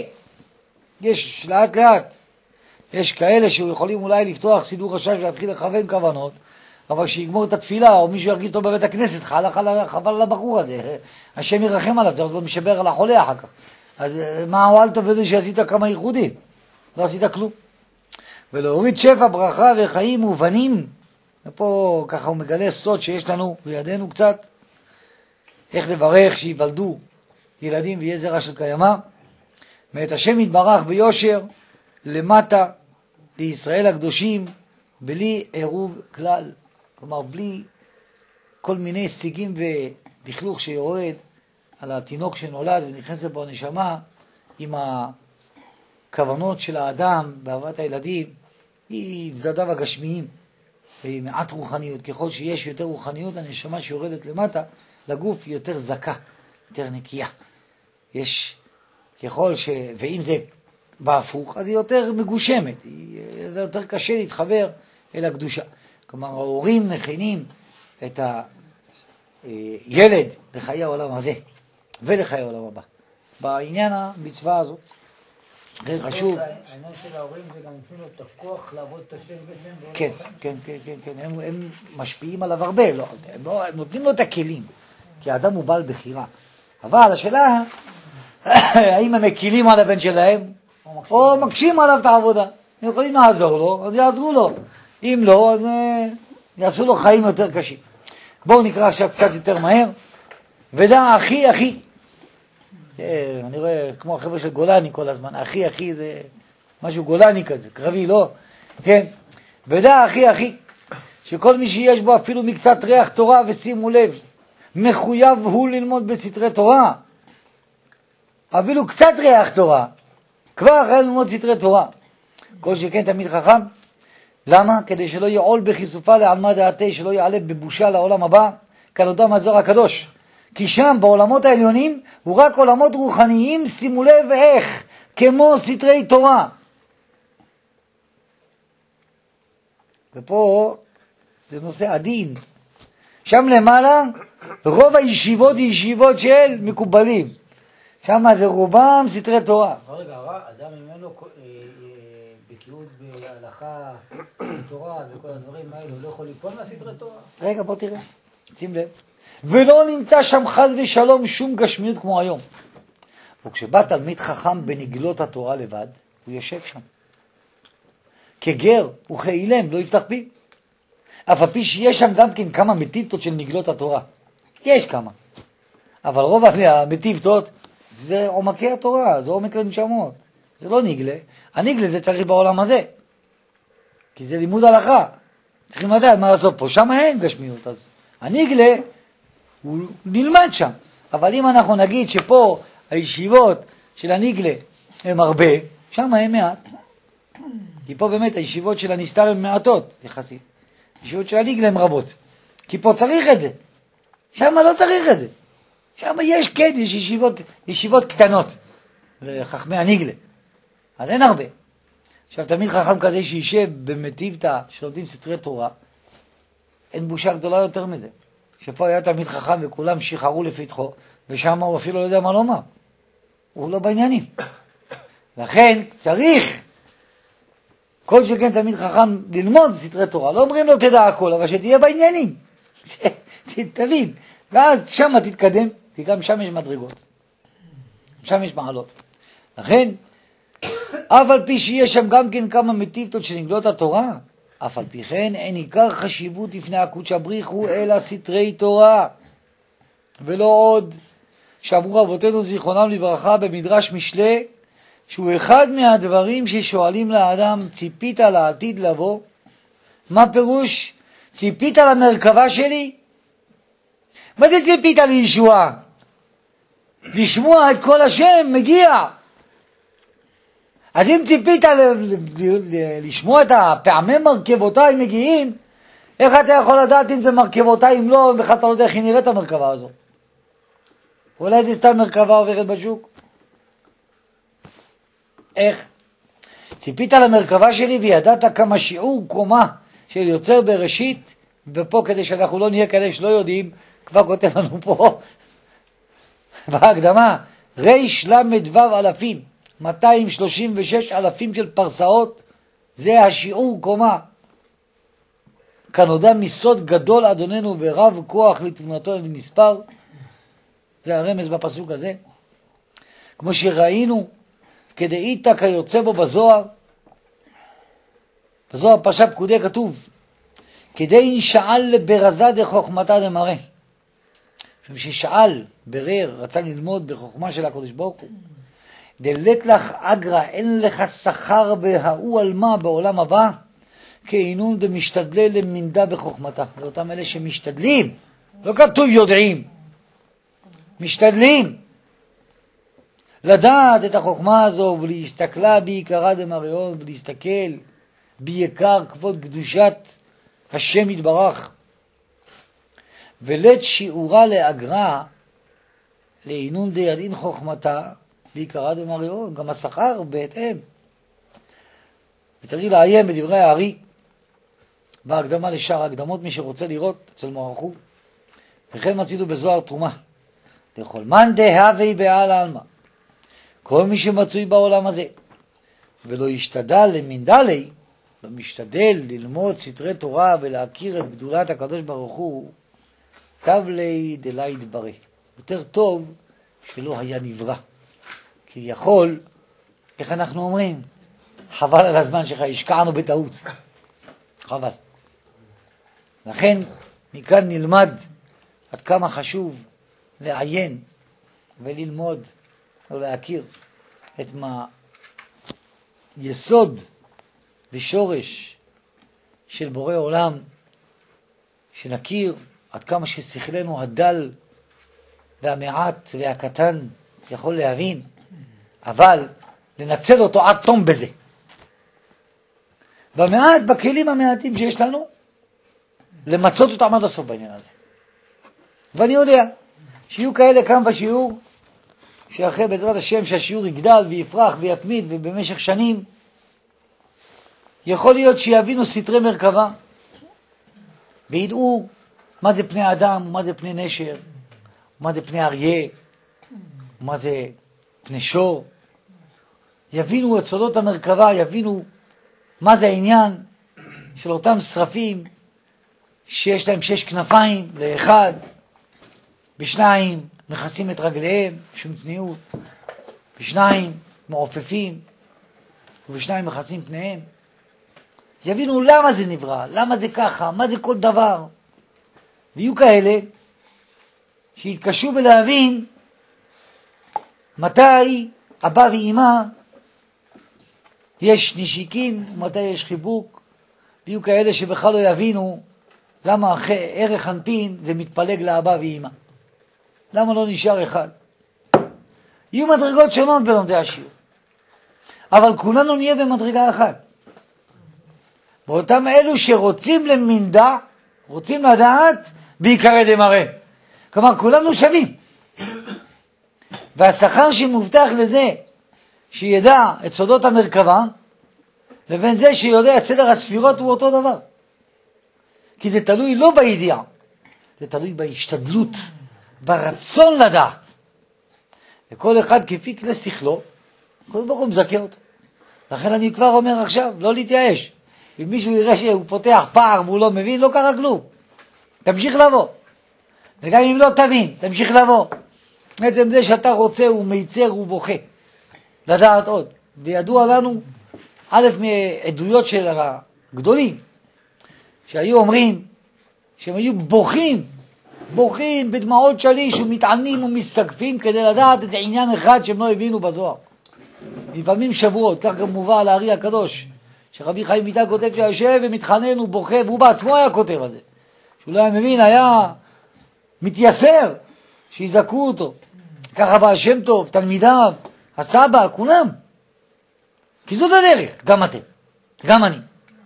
יש לאט לאט. יש כאלה שיכולים אולי לפתוח סידור רשש ולהתחיל לכוון כוונות, אבל שיגמור את התפילה, או מישהו ירגיש אותו בבית הכנסת, חבל על הבחור הזה. השם ירחם עליו, צריך לא משבר על החולה אחר כך. אז מה הועלת בזה שעשית כמה ייחודים? לא עשית כלום. ולהוריד שפע, ברכה וחיים ובנים, ופה ככה הוא מגלה סוד שיש לנו בידינו קצת, איך לברך שיוולדו ילדים ויהיה זרע של קיימה, מאת השם יתברך ביושר, למטה לישראל הקדושים, בלי עירוב כלל. כלומר, בלי כל מיני הישגים ולכלוך שיורד על התינוק שנולד ונכנסת בו הנשמה, עם הכוונות של האדם באהבת הילדים, היא צדדיו הגשמיים, ומעט רוחניות. ככל שיש יותר רוחניות, הנשמה שיורדת למטה, לגוף היא יותר זכה, יותר נקייה. יש ככל ואם זה בהפוך, אז היא יותר מגושמת, זה יותר קשה להתחבר אל הקדושה. כלומר, ההורים מכינים את הילד לחיי העולם הזה ולחיי העולם הבא. בעניין המצווה הזאת. זה חשוב. העניין של ההורים זה גם נותנים לו את הכוח לעבוד את השם בעצם. כן, כן, כן, כן, כן. הם משפיעים עליו הרבה, הם נותנים לו את הכלים, כי האדם הוא בעל בחירה. אבל השאלה, האם הם מקילים על הבן שלהם, או מקשים עליו את העבודה. הם יכולים לעזור לו, אז יעזרו לו. אם לא, אז יעשו לו חיים יותר קשים. בואו נקרא עכשיו קצת יותר מהר. ודע אחי, אחי. אני רואה כמו החבר'ה של גולני כל הזמן. אחי, אחי זה משהו גולני כזה, קרבי, לא? כן. ודע אחי, אחי, שכל מי שיש בו אפילו מקצת ריח תורה, ושימו לב, מחויב הוא ללמוד בסתרי תורה. אפילו קצת ריח תורה. כבר אחרי ללמוד סתרי תורה. כל שכן תמיד חכם. למה? כדי שלא יעול בחיסופה לעלמא דעתי, שלא יעלה בבושה לעולם הבא, כנודע הזוהר הקדוש. כי שם בעולמות העליונים הוא רק עולמות רוחניים, שימו לב איך, כמו סתרי תורה. ופה זה נושא עדין. שם למעלה רוב הישיבות היא ישיבות של מקובלים. שם זה רובם סתרי תורה. רגע, אדם אם אין לו בקיאות בהלכה, בתורה וכל הדברים האלו, לא יכול ליפול מהסתרי תורה? רגע, בוא תראה, שים לב. ולא נמצא שם חד ושלום שום גשמיות כמו היום. וכשבא תלמיד חכם בנגלות התורה לבד, הוא יושב שם. כגר וכאילם לא יפתח פי. אף הפי שיש שם גם כן כמה מטיבתות של נגלות התורה. יש כמה. אבל רוב המטיבתות זה עומקי התורה, זה עומק לנשמות. זה לא נגלה. הנגלה זה צריך בעולם הזה. כי זה לימוד הלכה. צריכים לדעת מה לעשות פה. שם אין גשמיות. אז הנגלה הוא נלמד שם. אבל אם אנחנו נגיד שפה הישיבות של הנגלה הם הרבה, שם הם מעט. כי פה באמת הישיבות של הנסתר הם מעטות יחסית. הישיבות של הנגלה הם רבות. כי פה צריך את זה. שם לא צריך את זה. שם יש כן, יש ישיבות קטנות לחכמי הנגלה. אז אין הרבה. עכשיו תמיד חכם כזה שישב במטיבתא שלומדים סתרי תורה, אין בושה גדולה יותר מזה. שפה היה תמיד חכם וכולם שחררו לפתחו, ושם הוא אפילו לא יודע מה לומר. הוא לא בעניינים. לכן צריך כל שכן תמיד חכם ללמוד סתרי תורה. לא אומרים לו תדע הכל, אבל שתהיה בעניינים. תבין. ואז שם תתקדם, כי גם שם יש מדרגות. שם יש מעלות. לכן, אף על פי שיש שם גם כן כמה מטיבתות של נגלות התורה, אף על פי כן אין עיקר חשיבות לפני הקודש הבריחו אלא סתרי תורה. ולא עוד שאמרו רבותינו זיכרונם לברכה במדרש משלי, שהוא אחד מהדברים ששואלים לאדם, ציפית לעתיד לבוא? מה פירוש? ציפית למרכבה שלי? מה זה ציפית לישועה? לשמוע את כל השם מגיע. אז אם ציפית לשמוע את הפעמי מרכבותיי מגיעים, איך אתה יכול לדעת אם זה מרכבותיי, אם לא, בכלל אתה לא יודע איך היא נראית המרכבה הזו. אולי זה סתם מרכבה עוברת בשוק. איך? ציפית למרכבה שלי וידעת כמה שיעור קומה של יוצר בראשית, ופה כדי שאנחנו לא נהיה כאלה שלא יודעים, כבר כותב לנו פה בהקדמה, ריש למד וו אלפים, 236 אלפים של פרסאות, זה השיעור קומה. כאן הודע מסוד גדול אדוננו ורב כוח לתבונתו למספר, זה הרמז בפסוק הזה. כמו שראינו, כדאיתא כיוצא בו בזוהר, בזוהר פרשת פקודי כתוב, כדי שאל לברזה דחוכמתה דמראה. ששאל, ברר, רצה ללמוד בחוכמה של הקדוש ברוך הוא, דלת לך אגרה, אין לך שכר בהאו על מה בעולם הבא, כאינון דמשתדלה למינדה בחוכמתה. לאותם אלה שמשתדלים, לא כתוב יודעים, משתדלים לדעת את החוכמה הזו ולהסתכלה בעיקרה דמריון, ולהסתכל בעיקר כבוד קדושת השם יתברך, ולת שיעורה לאגרה לעינון דידין חוכמתה בעיקרה דמריון, גם השכר בהתאם. וצריך לעיין בדברי הארי, בהקדמה לשאר ההקדמות, מי שרוצה לראות אצל מורחו. וכן מצידו בזוהר תרומה. לכל מאן דהווי בעל עלמא. כל מי שמצוי בעולם הזה, ולא ישתדל למינדלי, לא משתדל ללמוד סתרי תורה ולהכיר את גדולת הקדוש ברוך הוא, קבלי דלה יתברא. יותר טוב שלא היה נברא. כי יכול, איך אנחנו אומרים? חבל על הזמן שלך, השקענו בטעות. חבל. לכן מכאן נלמד עד כמה חשוב לעיין וללמוד ולהכיר את מה יסוד ושורש של בורא עולם, שנכיר עד כמה ששכלנו הדל והמעט והקטן יכול להבין, אבל לנצל אותו עד תום בזה. במעט, בכלים המעטים שיש לנו, למצות אותם עד הסוף בעניין הזה. ואני יודע שיהיו כאלה כאן בשיעור, שאחרי בעזרת השם שהשיעור יגדל ויפרח ויתמיד ובמשך שנים, יכול להיות שיבינו סתרי מרכבה, וידעו מה זה פני אדם, ומה זה פני נשר, ומה זה פני אריה, ומה זה פני שור. יבינו את סודות המרכבה, יבינו מה זה העניין של אותם שרפים שיש להם 6 כנפיים לאחד, בשניים מכסים את רגליהם, שום צניעות, בשניים מעופפים, ובשניים מכסים פניהם. יבינו למה זה נברא, למה זה ככה, מה זה כל דבר. ויהיו כאלה שיתקשו בלהבין מתי אבא ואמא יש נשיקין ומתי יש חיבוק. ויהיו כאלה שבכלל לא יבינו למה אחרי ערך אנפין זה מתפלג לאבא ואמא. למה לא נשאר אחד? יהיו מדרגות שונות בלומדי השיעור, אבל כולנו נהיה במדרגה אחת. באותם אלו שרוצים למינדה, רוצים לדעת בעיקרי דמראה. כלומר, כולנו שווים. והשכר שמובטח לזה שידע את סודות המרכבה, לבין זה שיודע את סדר הספירות הוא אותו דבר. כי זה תלוי לא בידיעה, זה תלוי בהשתדלות, ברצון לדעת. וכל אחד כפי כלי שכלו, כל ברוך הוא מזכה אותו. לכן אני כבר אומר עכשיו, לא להתייאש. אם מישהו יראה שהוא פותח פער והוא לא מבין, לא קרה כלום. תמשיך לבוא. וגם אם לא תבין, תמשיך לבוא. בעצם זה שאתה רוצה הוא מייצר ובוכה. לדעת עוד. וידוע לנו, א' מעדויות של הגדולים, שהיו אומרים שהם היו בוכים בדמעות שליש ומתענים ומסגפים כדי לדעת את עניין אחד שהם לא הבינו בזוהר. לפעמים שבועות, כך גם מובא על הארי הקדוש, שרבי חיים מיטה כותב שיושב ומתחנן ובוכה, והוא בעצמו היה כותב על זה. שהוא לא היה מבין, היה מתייסר שיזכו אותו. ככה בא השם טוב, תלמידיו, הסבא, כולם. כי זאת הדרך, גם אתם, גם אני.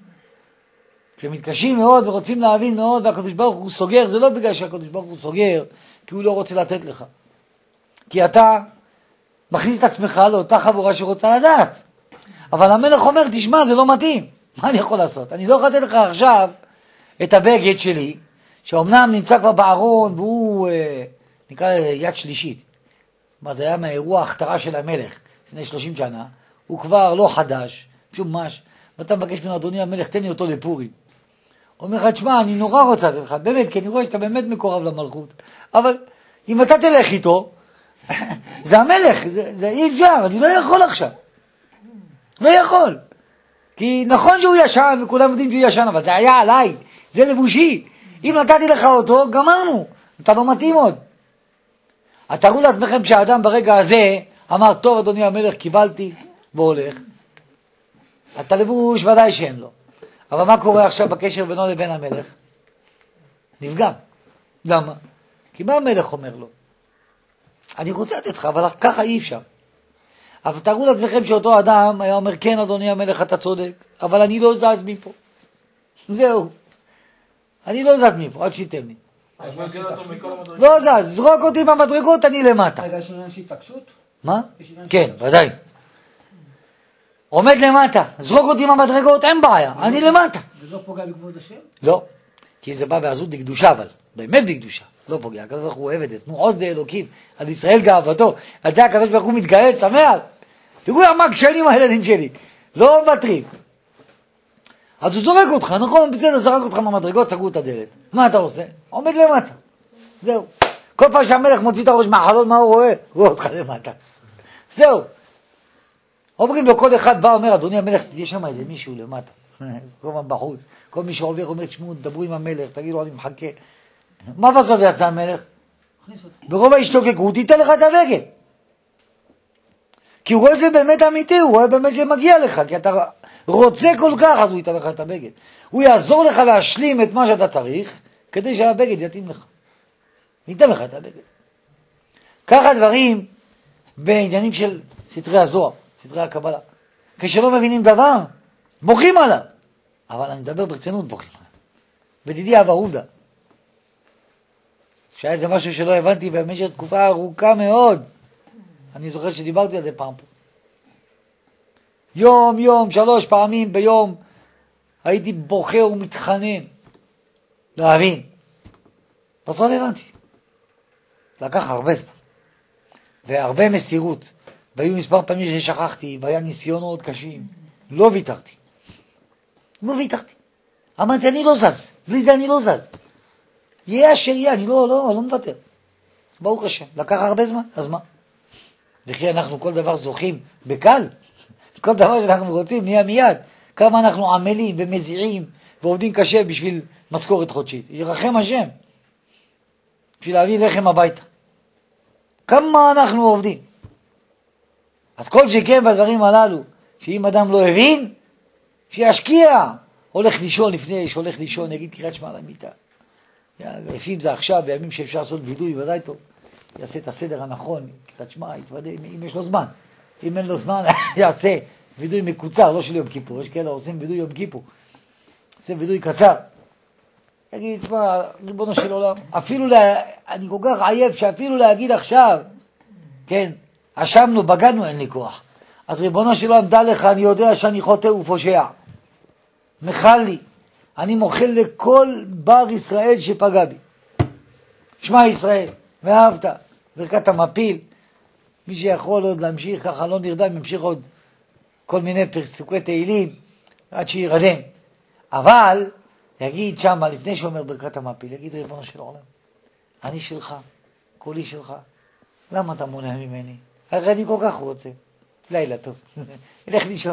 כשמתקשים מאוד ורוצים להבין מאוד והקדוש ברוך הוא סוגר, זה לא בגלל שהקדוש ברוך הוא סוגר כי הוא לא רוצה לתת לך. כי אתה מכניס את עצמך לאותה חבורה שרוצה לדעת. אבל המלך אומר, תשמע, זה לא מתאים. מה אני יכול לעשות? אני לא יכול לתת לך עכשיו את הבגד שלי, שאומנם נמצא כבר בארון והוא נקרא יד שלישית. מה זה היה מהאירוע ההכתרה של המלך לפני 30 שנה, הוא כבר לא חדש, שום מש, ואתה מבקש ממנו, אדוני המלך, תן לי אותו לפורים. הוא אומר לך, תשמע, אני נורא רוצה לתת לך, באמת, כי אני רואה שאתה באמת מקורב למלכות, אבל אם אתה תלך איתו, זה המלך, זה אי אפשר, אני לא יכול עכשיו. לא יכול. כי נכון שהוא ישן, וכולם יודעים שהוא ישן, אבל זה היה עליי, זה לבושי. אם נתתי לך אותו, גמרנו, אתה לא מתאים עוד. תראו לעצמכם שהאדם ברגע הזה אמר, טוב אדוני המלך, קיבלתי והולך. אתה לבוש ודאי שאין לו. אבל מה קורה עכשיו בקשר בינו לבין המלך? נפגם. למה? כי מה המלך אומר לו? אני רוצה לתת לך, אבל ככה אי אפשר. אבל תראו לעצמכם שאותו אדם היה אומר, כן אדוני המלך אתה צודק, אבל אני לא זז מפה. זהו. אני לא זז מפה, עד שתיתן לי. לא זז, זרוק אותי במדרגות, אני למטה. רגע, יש עניין של התעקשות? מה? כן, ודאי. עומד למטה, זרוק אותי מהמדרגות, אין בעיה, אני למטה. וזה לא פוגע בכבוד השם? לא, כי זה בא בעזות דקדושה, אבל באמת בקדושה, לא פוגע. הקדוש ברוך הוא אוהב את זה, תנו עוז לאלוקים, על ישראל גאוותו, על זה הקדוש ברוך הוא מתגאה, שמח. תראו מה כשלים הילדים שלי, לא מוותרים. אז הוא זורק אותך, נכון? בסדר, זרק אותך מהמדרגות, סגרו את הדלת. מה אתה עושה? עומד למטה. זהו. כל פעם שהמלך מוציא את הראש מהחלון, מה הוא רואה? רואה אותך למטה. זהו. אומרים לו, כל אחד בא, אומר, אדוני המלך, יש שם איזה מישהו למטה. כל פעם בחוץ. כל מי שעובר אומר, תשמעו, דברו עם המלך, תגידו, אני מחכה. מה בסוף יצא המלך? ברוב ההשתוקקות, ייתן לך את הבגד. כי הוא רואה זה באמת אמיתי, הוא רואה באמת שמגיע לך, כי אתה רוצה כל כך, אז הוא ייתן לך את הבגד. הוא יעזור לך להשלים את מה שאתה צריך, כדי שהבגד יתאים לך. ייתן לך את הבגד. ככה דברים בעניינים של סתרי הזוהר, סתרי הקבלה. כשלא מבינים דבר, בוכים עליו. אבל אני מדבר ברצינות, בוכים עליו. ודידי אבא עובדה. שהיה זה משהו שלא הבנתי במשך תקופה ארוכה מאוד. אני זוכר שדיברתי על זה פעם פה. יום, 3 פעמים ביום, הייתי בוכה ומתחנן. להבין. בסוף הבנתי. לקח הרבה זמן. והרבה מסירות. והיו מספר פעמים ששכחתי, והיה ניסיונות קשים. לא ויתרתי. אמרתי, אני לא זז. בלי זה אני לא זז. יהיה אשר יהיה, אני לא מוותר. ברוך השם. לקח הרבה זמן, אז מה? וכי אנחנו כל דבר זוכים בקל. כל דבר שאנחנו רוצים נהיה מיד. כמה אנחנו עמלים ומזיעים ועובדים קשה בשביל משכורת חודשית. ירחם השם. בשביל להביא לחם הביתה. כמה אנחנו עובדים. אז כל שכן בדברים הללו, שאם אדם לא הבין, שישקיע. הולך לישון לפני שהולך לישון, יגיד קריאת שמע למיטה. לפעמים זה עכשיו, בימים שאפשר לעשות וידוי, ודאי טוב. יעשה את הסדר הנכון, קריאת שמע, יתוודא, אם יש לו זמן. אם אין לו זמן, יעשה וידוי מקוצר, לא של יום כיפור. יש כאלה עושים וידוי יום כיפור. עושה וידוי קצר. יגיד, תשמע, ריבונו של עולם, אפילו, אני כל כך עייף, שאפילו להגיד עכשיו, כן, אשמנו, בגדנו, אין לי כוח. אז ריבונו של עולם, דע לך, אני יודע שאני חוטא ופושע. מחל לי. אני מוחל לכל בר ישראל שפגע בי. שמע ישראל, ואהבת, ברכת המפיל. מי שיכול עוד להמשיך ככה לא נרדם, ימשיך עוד כל מיני פסוקי תהילים עד שירדם. אבל יגיד שם, לפני שאומר ברכת המפיל, יגיד ריבונו של עולם, אני שלך, כולי שלך. למה אתה מונע ממני? הרי אני כל כך רוצה. לילה טוב. ילך לישון.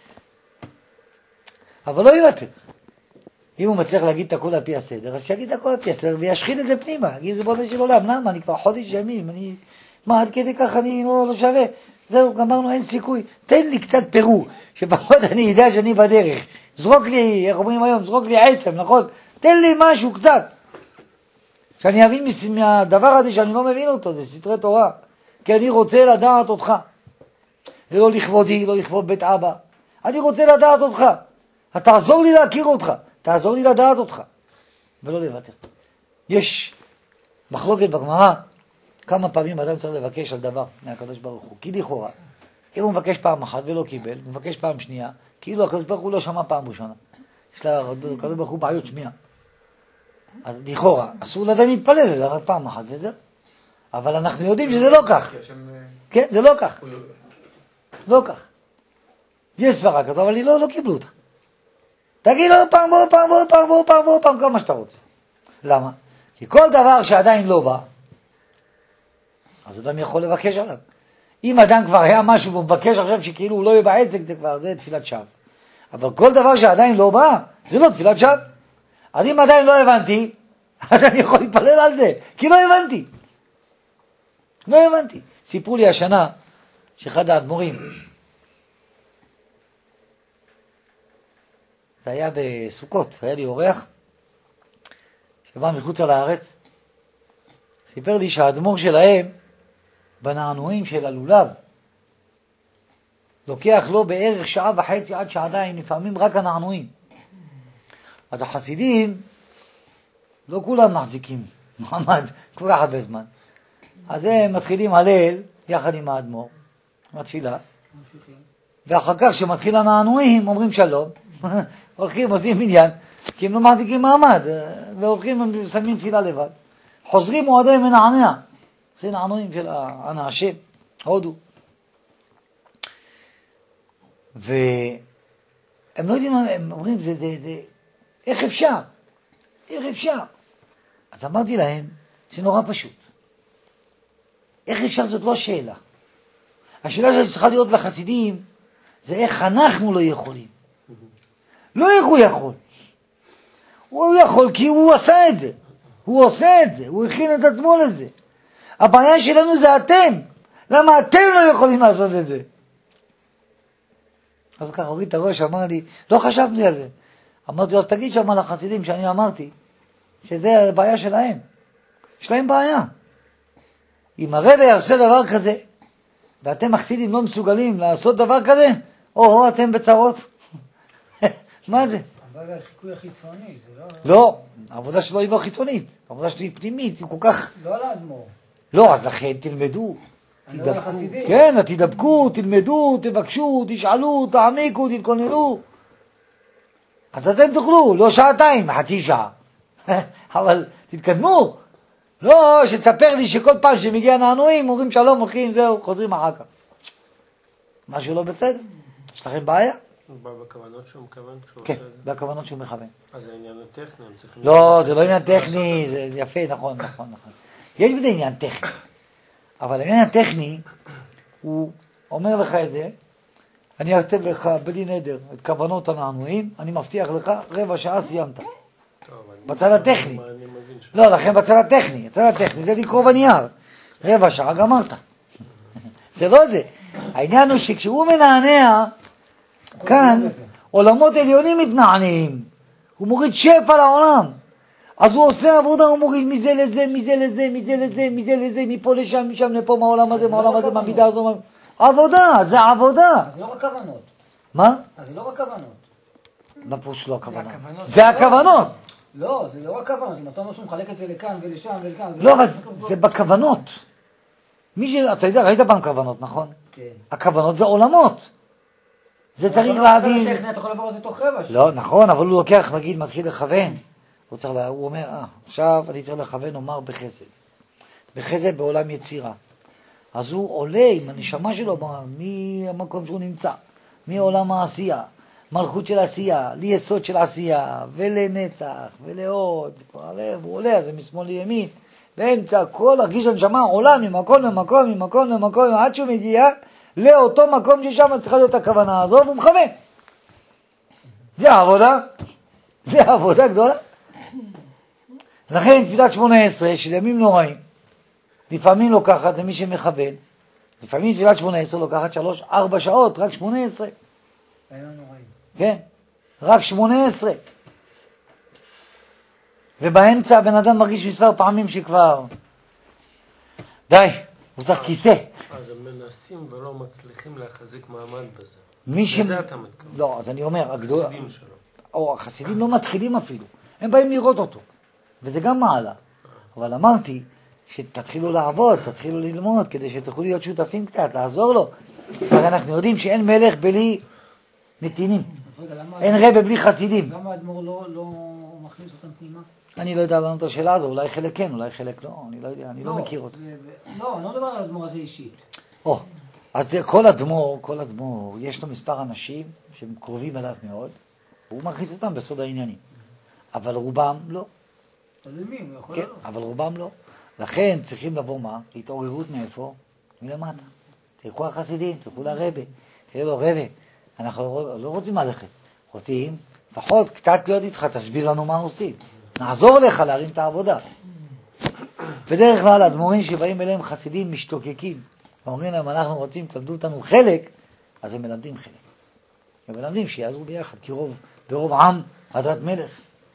אבל לא יוותר. אם הוא מצליח להגיד את הכל על פי הסדר, אז שיגיד את הכל על פי הסדר וישחיל את זה פנימה. יגיד, זה בונה של עולם, למה? אני כבר חודש ימים, מה, עד כדי כך אני לא שווה. זהו, גמרנו, אין סיכוי. תן לי קצת פירו, שפחות אני יודע שאני בדרך. זרוק לי, איך אומרים היום, זרוק לי עצם, נכון? תן לי משהו קצת. שאני אבין מהדבר הזה שאני לא מבין אותו, זה סתרי תורה. כי אני רוצה לדעת אותך. ולא לכבודי, לא לכבוד בית אבא. אני רוצה לדעת אותך. תעזור לי להכיר אותך. תעזור לי לדעת אותך. ולא לוותר. יש מחלוקת בגמרא, כמה פעמים אדם צריך לבקש על דבר מהקדוש ברוך הוא. כי לכאורה, אם הוא מבקש פעם אחת ולא קיבל, הוא מבקש פעם שנייה, כאילו הקדוש ברוך הוא לא שמע פעם ראשונה. יש לקדוש ברוך הוא בעיות שמיעה. אז לכאורה, אסור לאדם להתפלל, אלא רק פעם אחת וזה. אבל אנחנו יודעים שזה לא כך. כן, זה לא כך. לא כך. יש סברה כזו, אבל לא קיבלו אותה. תגיד לו פעם ועוד פעם ועוד פעם ועוד פעם ועוד פעם, כל מה שאתה רוצה. למה? כי כל דבר שעדיין לא בא, אז אדם יכול לבקש עליו. אם אדם כבר היה משהו והוא מבקש עכשיו שכאילו הוא לא יהיה בעסק, זה תפילת שווא. אבל כל דבר שעדיין לא בא, זה לא תפילת שווא. אז אם עדיין לא הבנתי, אז אני יכול להתפלל על זה, כי לא הבנתי. לא הבנתי. סיפרו לי השנה, שאחד האדמו"רים, זה היה בסוכות, היה לי אורח, שבא מחוץ לארץ, סיפר לי שהאדמו"ר שלהם, בנענועים של הלולב, לוקח לו בערך 1.5 שעה עד שעתיים, לפעמים רק הנענועים. אז החסידים, לא כולם מחזיקים מעמד כל כך הרבה זמן. אז הם מתחילים הלל יחד עם האדמו"ר, עם התפילה, ואחר כך שמתחיל הנענועים, אומרים שלום, הולכים, עושים עניין, כי הם לא מחזיקים מעמד, והולכים ושמים תפילה לבד. חוזרים הוא עדיין מנענע. זה נענועים של הענה השם, הודו. והם לא יודעים, הם אומרים, איך אפשר? איך אפשר? אז אמרתי להם, זה נורא פשוט. איך אפשר זאת לא השאלה. השאלה שצריכה להיות לחסידים, זה איך אנחנו לא יכולים. לא איך הוא יכול. הוא יכול כי הוא עשה את זה. הוא עושה את זה, הוא הכין את עצמו לזה. הבעיה שלנו זה אתם. למה אתם לא יכולים לעשות את זה? אז ככה הוריד את הראש, אמר לי, לא חשבתי על זה. אמרתי, אז תגיד שם על החסידים שאני אמרתי, שזה הבעיה שלהם. יש להם בעיה. אם הרב יעשה דבר כזה, ואתם החסידים לא מסוגלים לעשות דבר כזה, או אתם בצרות. מה זה? אבל זה החיקוי החיצוני, זה לא... לא, העבודה שלו היא לא חיצונית, העבודה שלו היא פנימית, היא כל כך... לא לאדמו"ר. לא, אז לכן תלמדו. אני לא לחסידים. כן, תדבקו, תלמדו, תבקשו, תשאלו, תעמיקו, תתכוננו. אז אתם תוכלו, לא שעתיים, חצי שעה. אבל תתקדמו. לא, שתספר לי שכל פעם שמגיע נענועים, אומרים שלום, הולכים, זהו, חוזרים אחר כך. משהו לא בסדר? יש לכם בעיה? הוא בא בכוונות שהוא מכוון? כן, בכוונות שהוא מכוון. אז זה עניין הטכני, הם צריכים... לא, זה לא עניין טכני, זה יפה, נכון. יש בזה עניין טכני. אבל העניין הטכני, הוא אומר לך את זה, אני אכתב לך בלי נדר את כוונות הנענועים, אני מבטיח לך, רבע שעה סיימת. בצד הטכני. לא, לכן בצד הטכני. הצד הטכני זה לקרוא בנייר. רבע שעה גמרת. זה לא זה. העניין הוא שכשהוא מנענע, כאן עולמות עליונים מתנענעים. הוא מוריד שפע לעולם. אז הוא עושה עבודה, הוא מוריד מזה לזה, מזה לזה, מזה לזה, מזה לזה, מפה לשם, משם לפה, מהעולם הזה, מהעולם הזה, מהמידה הזו. עבודה, זה עבודה. אז זה לא רק כוונות. מה? אז זה לא רק כוונות. לא פרוש לא הכוונות. זה הכוונות. לא, זה לא רק כוונות. אם אתה אומר שהוא מחלק את זה לכאן ולשם ולכאן... לא, אבל זה בכוונות. אתה יודע, ראית פעם כוונות, נכון? כן. הכוונות זה עולמות. זה צריך להבין... אתה יכול לעבור את זה תוך רבע. לא, נכון, אבל הוא לוקח, נגיד, מתחיל לכוון. הוא אומר, עכשיו אני צריך לכוון, אומר בחסד. בחסד בעולם יצירה. אז הוא עולה עם הנשמה שלו, מהמקום שהוא נמצא, מעולם העשייה, מלכות של עשייה, ליסוד של עשייה, ולנצח, ולעוד, הוא עולה, אז זה משמאל לימין, באמצע, כל הרגיש הנשמה עולה ממקום למקום, ממקום למקום, עד שהוא מגיע לאותו מקום ששם צריכה להיות הכוונה הזו, והוא מכוון. זה העבודה, זה העבודה גדולה. לכן תפילת 18 של ימים נוראים, לפעמים לוקחת למי שמכוון, לפעמים תפילת 18 לוקחת 3-4 שעות, רק 18. ימים נוראים. כן, רק 18. ובאמצע הבן אדם מרגיש מספר פעמים שכבר, די, הוא צריך כיסא. אז הם מנסים ולא מצליחים להחזיק מעמד בזה. לזה אתה מתכוון. לא, אז אני אומר, החסידים שלו. או החסידים לא מתחילים אפילו, הם באים לראות אותו, וזה גם מעלה. אבל אמרתי שתתחילו לעבוד, תתחילו ללמוד, כדי שתוכלו להיות שותפים קצת, לעזור לו. הרי אנחנו יודעים שאין מלך בלי נתינים, אין רבי בלי חסידים. למה האדמו"ר לא מכניס אותם פנימה? אני לא יודע לענות את השאלה הזו, אולי חלק כן, אולי חלק לא, אני לא יודע, אני לא מכיר אותו. לא, אני לא מדבר על האדמו"ר הזה אישית. אז כל אדמו"ר, יש לו מספר אנשים שהם קרובים אליו מאוד, והוא מכניס אותם בסוד העניינים. אבל רובם לא. תלוי מי, הוא יכול כן, לא. אבל רובם לא. לכן צריכים לבוא מה? התעוררות מאיפה? מלמטה. תלכו החסידים, תלכו לרבי. תראו לו, רבי, אנחנו לא רוצים ללכת. רוצים, לפחות קצת להיות איתך, תסביר לנו מה עושים. נעזור לך להרים את העבודה. בדרך כלל, האדמו"רים שבאים אליהם חסידים משתוקקים. ואומרים להם, אנחנו רוצים, תלמדו אותנו חלק, אז הם מלמדים חלק. הם מלמדים שיעזרו ביחד, כי ברוב עם עדת מלך.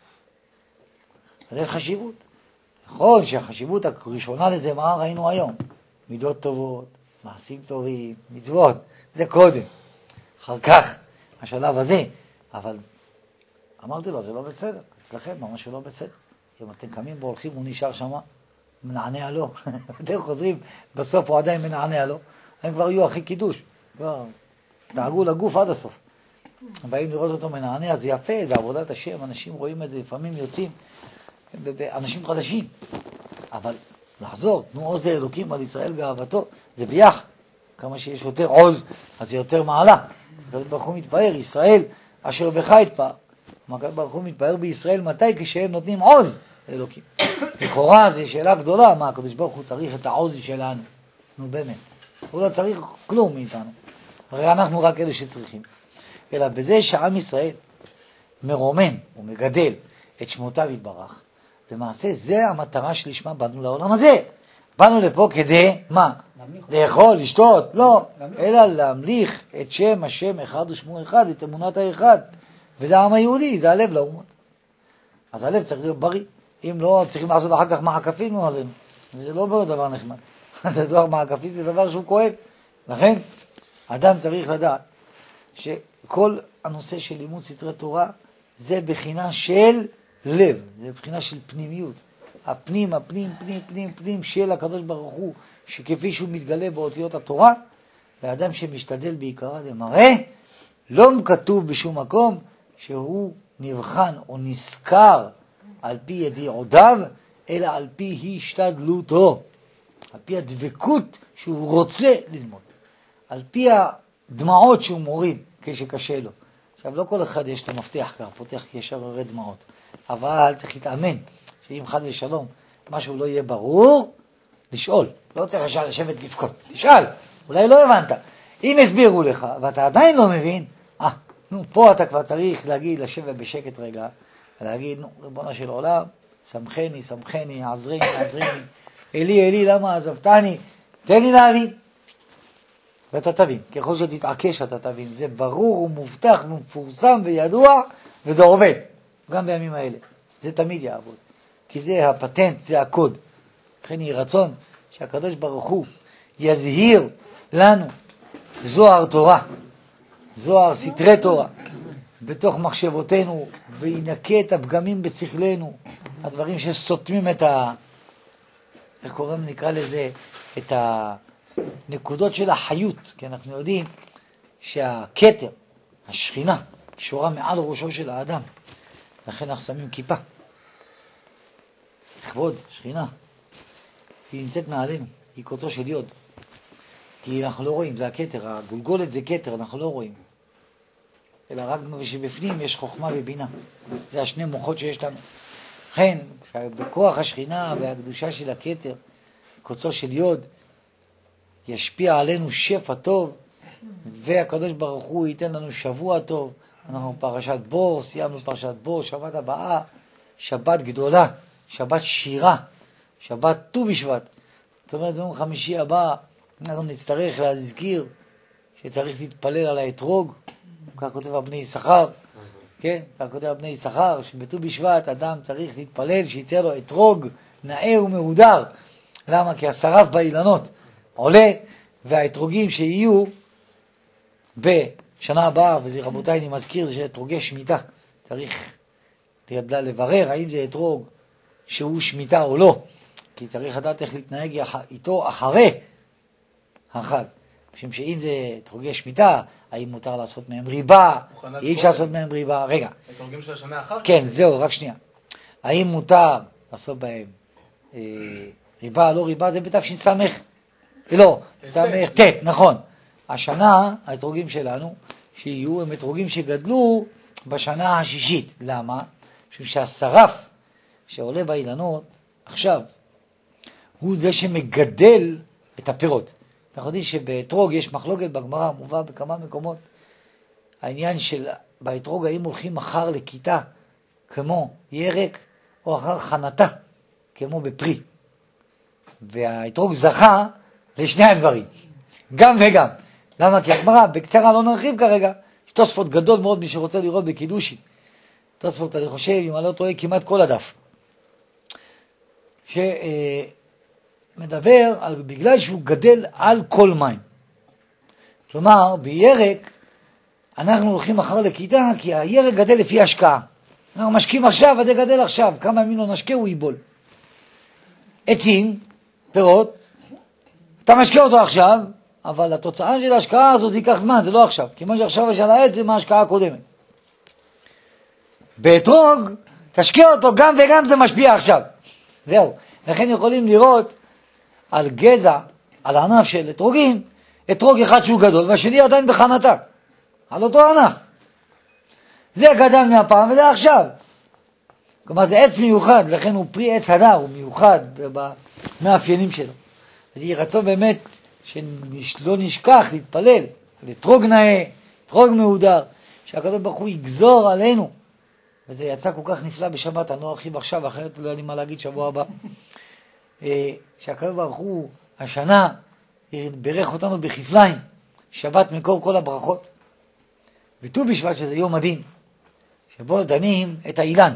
זה חשיבות. נכון שהחשיבות הראשונה לזה, מה ראינו היום? מידות טובות, מעשים טובים, מצוות, זה קודם. אחר כך, השלב הזה. אבל אמרתי לו, זה לא בסדר. אצלכם ממש לא בסדר. אם אתם קמים והולכים, הוא נשאר שם, מנענע לו. אתם חוזרים, בסוף הוא עדיין מנענע לו. הם כבר יהיו הכי קידוש. כבר דאגו לגוף עד הסוף. באים לראות אותו מנענע, זה יפה, זה עבודת השם, אנשים רואים את זה, לפעמים יוצאים, אנשים חדשים. אבל לחזור, תנו עוז לאלוקים על ישראל גאוותו, זה ביח. כמה שיש יותר עוז, אז זה יותר מעלה. הקדוש ברוך הוא מתפאר, ישראל אשר בך יתפאר. הקדוש ברוך הוא מתפאר בישראל מתי? כשהם נותנים עוז לאלוקים. לכאורה זו שאלה גדולה, מה הקדוש ברוך הוא צריך את העוז שלנו? נו באמת, הוא לא צריך כלום מאיתנו. הרי אנחנו רק אלה שצריכים. אלא בזה שעם ישראל מרומן ומגדל את שמותיו יתברך, למעשה זה המטרה שלשמה באנו לעולם הזה. באנו לפה כדי, מה? לאכול, לשתות? לא, אלא להמליך את שם השם אחד ושמו אחד, את אמונת האחד. וזה העם היהודי, זה הלב לאומות. אז הלב צריך להיות בריא. אם לא, צריכים לעשות אחר כך מעקפים עלינו. וזה לא דבר נחמד. זה דבר מעקפים, זה דבר שהוא כואב. לכן, אדם צריך לדעת שכל הנושא של לימוד סתרי תורה זה בחינה של לב, זה בחינה של פנימיות. הפנים של הקדוש ברוך הוא, שכפי שהוא מתגלה באותיות התורה, לאדם שמשתדל בעיקרה, זה מראה, לא כתוב בשום מקום שהוא נבחן או נזכר על פי ידיעותיו, אלא על פי השתדלותו, על פי הדבקות שהוא רוצה ללמוד, על פי הדמעות שהוא מוריד כשקשה לו. עכשיו, לא כל אחד יש את המפתח כך, פותח ישר הרי דמעות, אבל צריך להתאמן, שאם חד ושלום משהו לא יהיה ברור, לשאול, לא צריך ישר לשבת לבכות, תשאל, אולי לא הבנת. אם הסבירו לך ואתה עדיין לא מבין, פה אתה כבר צריך להגיד, לשבת בשקט רגע, ולהגיד, ריבונו של עולם, שמחני, עזרני, אלי, למה עזבתני? תן לי להבין. ואתה תבין, ככל שתתעקש אתה תבין, זה ברור ומובטח ומפורסם וידוע, וזה עובד, גם בימים האלה. זה תמיד יעבוד, כי זה הפטנט, זה הקוד. לכן יהיה רצון שהקדוש ברוך הוא יזהיר לנו זוהר תורה, זוהר סתרי תורה, בתוך מחשבותינו, וינקה את הפגמים בשכלנו, הדברים שסותמים את איך קוראים, נקרא לזה, את הנקודות של החיות, כי אנחנו יודעים שהכתר, השכינה, שורה מעל ראשו של האדם, לכן אנחנו שמים כיפה. לכבוד, שכינה, היא נמצאת מעלינו, היא קוצו של יוד, כי אנחנו לא רואים, זה הכתר, הגולגולת זה כתר, אנחנו לא רואים. אלא רק שבפנים יש חוכמה ובינה. זה השני מוחות שיש לנו. לכן, בכוח השכינה והקדושה של הכתר, קוצו של יוד, ישפיע עלינו שפע טוב, והקדוש ברוך הוא ייתן לנו שבוע טוב. אנחנו פרשת בור, סיימנו פרשת בור, שבת הבאה, שבת גדולה, שבת שירה, שבת ט"ו בשבט. זאת אומרת, ביום חמישי הבא, אנחנו נצטרך להזכיר שצריך להתפלל על האתרוג, כך כותב הבני יששכר, כן? כך כותב הבני יששכר, שבט"ו בשבט אדם צריך להתפלל שיצא לו אתרוג נאה ומהודר. למה? כי השרף באילנות עולה, והאתרוגים שיהיו בשנה הבאה, וזה רבותיי אני מזכיר, זה אתרוגי שמיטה. צריך לברר האם זה אתרוג שהוא שמיטה או לא, כי צריך לדעת איך להתנהג איתו אחרי החג. משום שאם זה אתרוגי שמיטה, האם מותר לעשות מהם ריבה, אי אפשר לעשות מהם ריבה. רגע. אתרוגים של השנה אחר? כן, זהו, רק שנייה. האם מותר לעשות בהם ריבה, לא ריבה, זה בתשס"ח. לא, סמך, נכון. השנה, האתרוגים שלנו, שיהיו, הם אתרוגים שגדלו בשנה השישית. למה? משום שהשרף שעולה באילנות, עכשיו, הוא זה שמגדל את הפירות. אנחנו יודעים שבאתרוג יש מחלוקת בגמרא, מובא בכמה מקומות. העניין של באתרוג, האם הולכים אחר לכיתה כמו ירק, או אחר חנתה, כמו בפרי. והאתרוג זכה לשני הדברים, גם וגם. למה? כי הגמרא, בקצרה לא נרחיב כרגע, יש תוספות גדול מאוד מי שרוצה לראות בקידושי. תוספות, אני חושב, אם אני לא טועה, כמעט כל הדף. מדבר על בגלל שהוא גדל על כל מים. כלומר, בירק אנחנו הולכים אחר לכיתה, כי הירק גדל לפי השקעה. אנחנו משקים עכשיו, זה גדל עכשיו. כמה ימים לא נשקה, הוא ייבול. עצים, פירות, אתה משקה אותו עכשיו, אבל התוצאה של ההשקעה הזאת ייקח זמן, זה לא עכשיו. כי מה שעכשיו יש על העץ זה מההשקעה הקודמת. באתרוג, תשקיע אותו גם וגם זה משפיע עכשיו. זהו. לכן יכולים לראות על גזע, על הענף של אתרוגים, אתרוג אחד שהוא גדול, והשני עדיין בחמתה. על אותו ענף. זה גדל מהפעם וזה עכשיו. כלומר זה עץ מיוחד, לכן הוא פרי עץ הדר, הוא מיוחד במאפיינים שלו. אז יהיה רצון באמת שלא נשכח להתפלל על אתרוג נאה, אתרוג מהודר, שהקדוש ברוך הוא יגזור עלינו. וזה יצא כל כך נפלא בשבת, אני לא ארחיב עכשיו, אחרת לא יודע לי מה להגיד שבוע הבא. שהקדוש ברוך הוא השנה ברך אותנו בכפליים, שבת מקור כל הברכות. וט"ו בשבט שזה יום הדין, שבו דנים את האילן.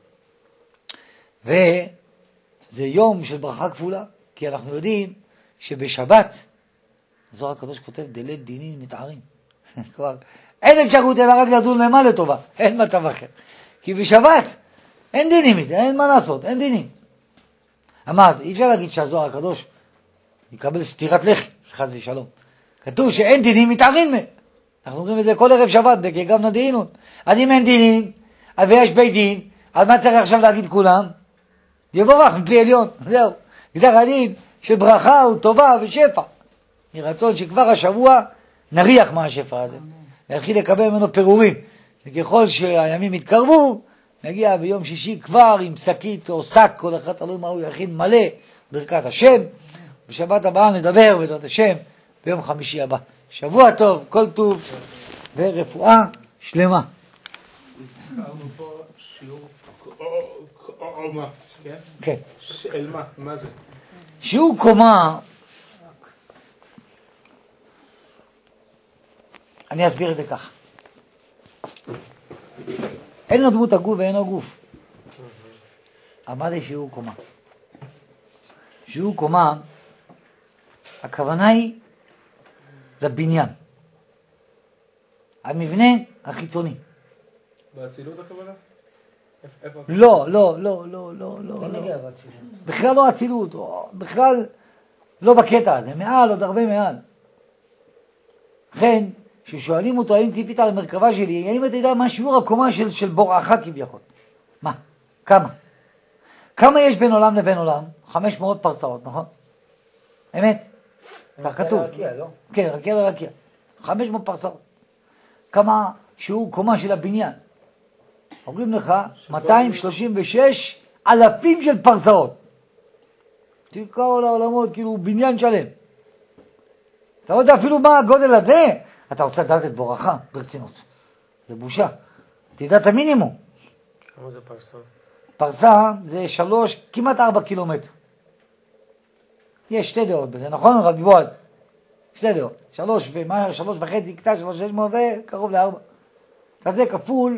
וזה יום של ברכה כפולה, כי אנחנו יודעים שבשבת, זוהר הקדוש כותב דלת דינים מתארים. כבר אין אפשרות אלא רק לדון למה לטובה, אין מצב אחר. כי בשבת אין דינים, אין מה לעשות, אין דינים. אמרת, אי אפשר להגיד שהזוהר הקדוש יקבל סתירת לחי, חס ושלום. כתוב שאין דינים מתארים מהם. אנחנו אומרים את זה כל ערב שבת, גם נדינות. אז אם אין דינים, ויש בית דין, אז מה צריך עכשיו להגיד כולם? יבורך מפי עליון, זהו. גזר הדין של ברכה וטובה ושפע. מרצון שכבר השבוע נריח מהשפע הזה. להתחיל לקבל ממנו פירורים. וככל שהימים יתקרבו, נגיע ביום שישי כבר עם שקית או שק, כל אחד תלוי מה הוא יכין מלא, ברכת השם. בשבת הבאה נדבר בעזרת השם ביום חמישי הבא. שבוע טוב, כל טוב ורפואה שלמה. הזכרנו פה שיעור קומה, כן? כן. של מה? מה זה? שיעור קומה, אני אסביר את זה כך. אין לו דמות הגוף ואין לו גוף. מה זה שיעור קומה? שיעור קומה, הכוונה היא לבניין. המבנה החיצוני. באצילות הכוונה? לא. בכלל לא אצילות, בכלל לא בקטע הזה, מעל, עוד הרבה מעל. לכן, כששואלים אותו האם ציפית על המרכבה שלי, האם אתה יודע מה שיעור הקומה של בוראך כביכול? מה? כמה? כמה יש בין עולם לבין עולם? 500 פרסאות, נכון? אמת? כך כתוב. כן, רקיע לרקיע. 500 פרסאות. כמה שיעור קומה של הבניין? אומרים לך 236 אלפים של פרסאות. תקרא לעולמות כאילו בניין שלם. אתה לא יודע אפילו מה הגודל הזה. אתה רוצה לדעת את בורך ברצינות. זה בושה. תדע את המינימום. כמה זה פרסה? פרסה זה 3, כמעט 4 קילומטר. יש שתי דעות בזה, נכון רבי בועז? שתי דעות. 3 וחצי, קצת 3,600 וקרוב ל4. כזה כפול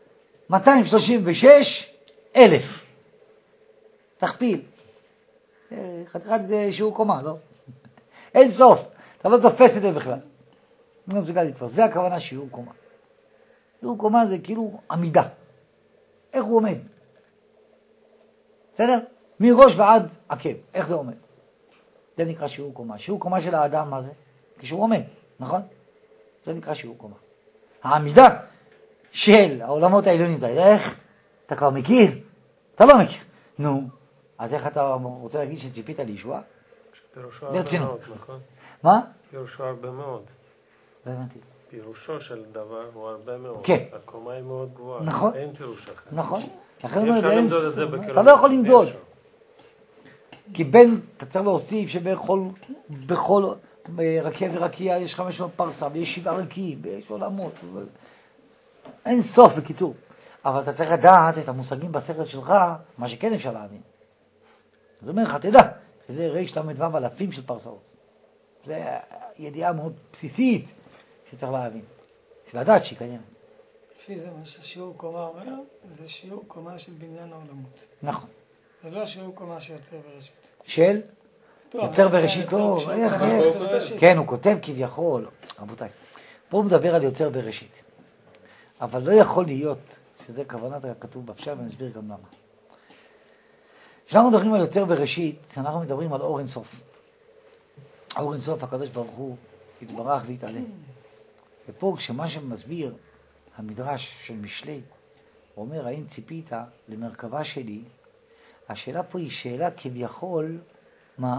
236,000. תכפיל. חתיכת שיעור קומה, לא? אין סוף. אתה לא תופס את זה בכלל. לא מסוגל לתפוס. זה הכוונה שיעור קומה. שיעור קומה זה כאילו עמידה. איך הוא עומד? בסדר? מראש ועד עקב. איך זה עומד? זה נקרא שיעור קומה. שיעור קומה של האדם, מה זה? כשהוא עומד, נכון? זה נקרא שיעור קומה. העמידה של העולמות העליונים, אתה יודע איך? אתה כבר מכיר? אתה לא מכיר. נו, אז איך אתה רוצה להגיד שציפית לישועה? פירושו הרבה מאוד, נכון? מה? פירושו הרבה מאוד. לא הבנתי. פירושו של דבר הוא הרבה מאוד. כן. הקומה היא מאוד גבוהה. נכון. אין פירוש אחר. נכון. אי אפשר למדוד את זה בקילומטר. אתה לא יכול למדוד. כי בין, אתה צריך להוסיף שבכל רקיע ורקיע יש 500 פרסה, ויש 7 רקיעים, ויש עולמות. אין סוף בקיצור. אבל אתה צריך לדעת את המושגים בשכל שלך, מה שכן אפשר להבין. זאת אומרת לך, תדע, שזה ריש למדוו אלפים של פרסאות. זו ידיעה מאוד בסיסית שצריך להבין. של לדעת שהיא קיימת. לפי זה מה ששיעור קומה אומר, זה שיעור קומה של בניין העולמות. נכון. זה לא שיעור קומה שיוצר בראשית. של? יוצר בראשית, טוב. כן, הוא כותב כביכול. רבותיי, פה הוא מדבר על יוצר בראשית. אבל לא יכול להיות שזה כוונת הכתוב בפשט, ואני אסביר גם למה. כשאנחנו מדברים על יוצר בראשית, אנחנו מדברים על אור אין סוף. האור אינסוף הקדוש ברוך הוא יתברך ויתעלה. ופה כשמה שמסביר המדרש של משלי, הוא אומר, האם ציפית למרכבה שלי? השאלה פה היא שאלה כביכול, מה?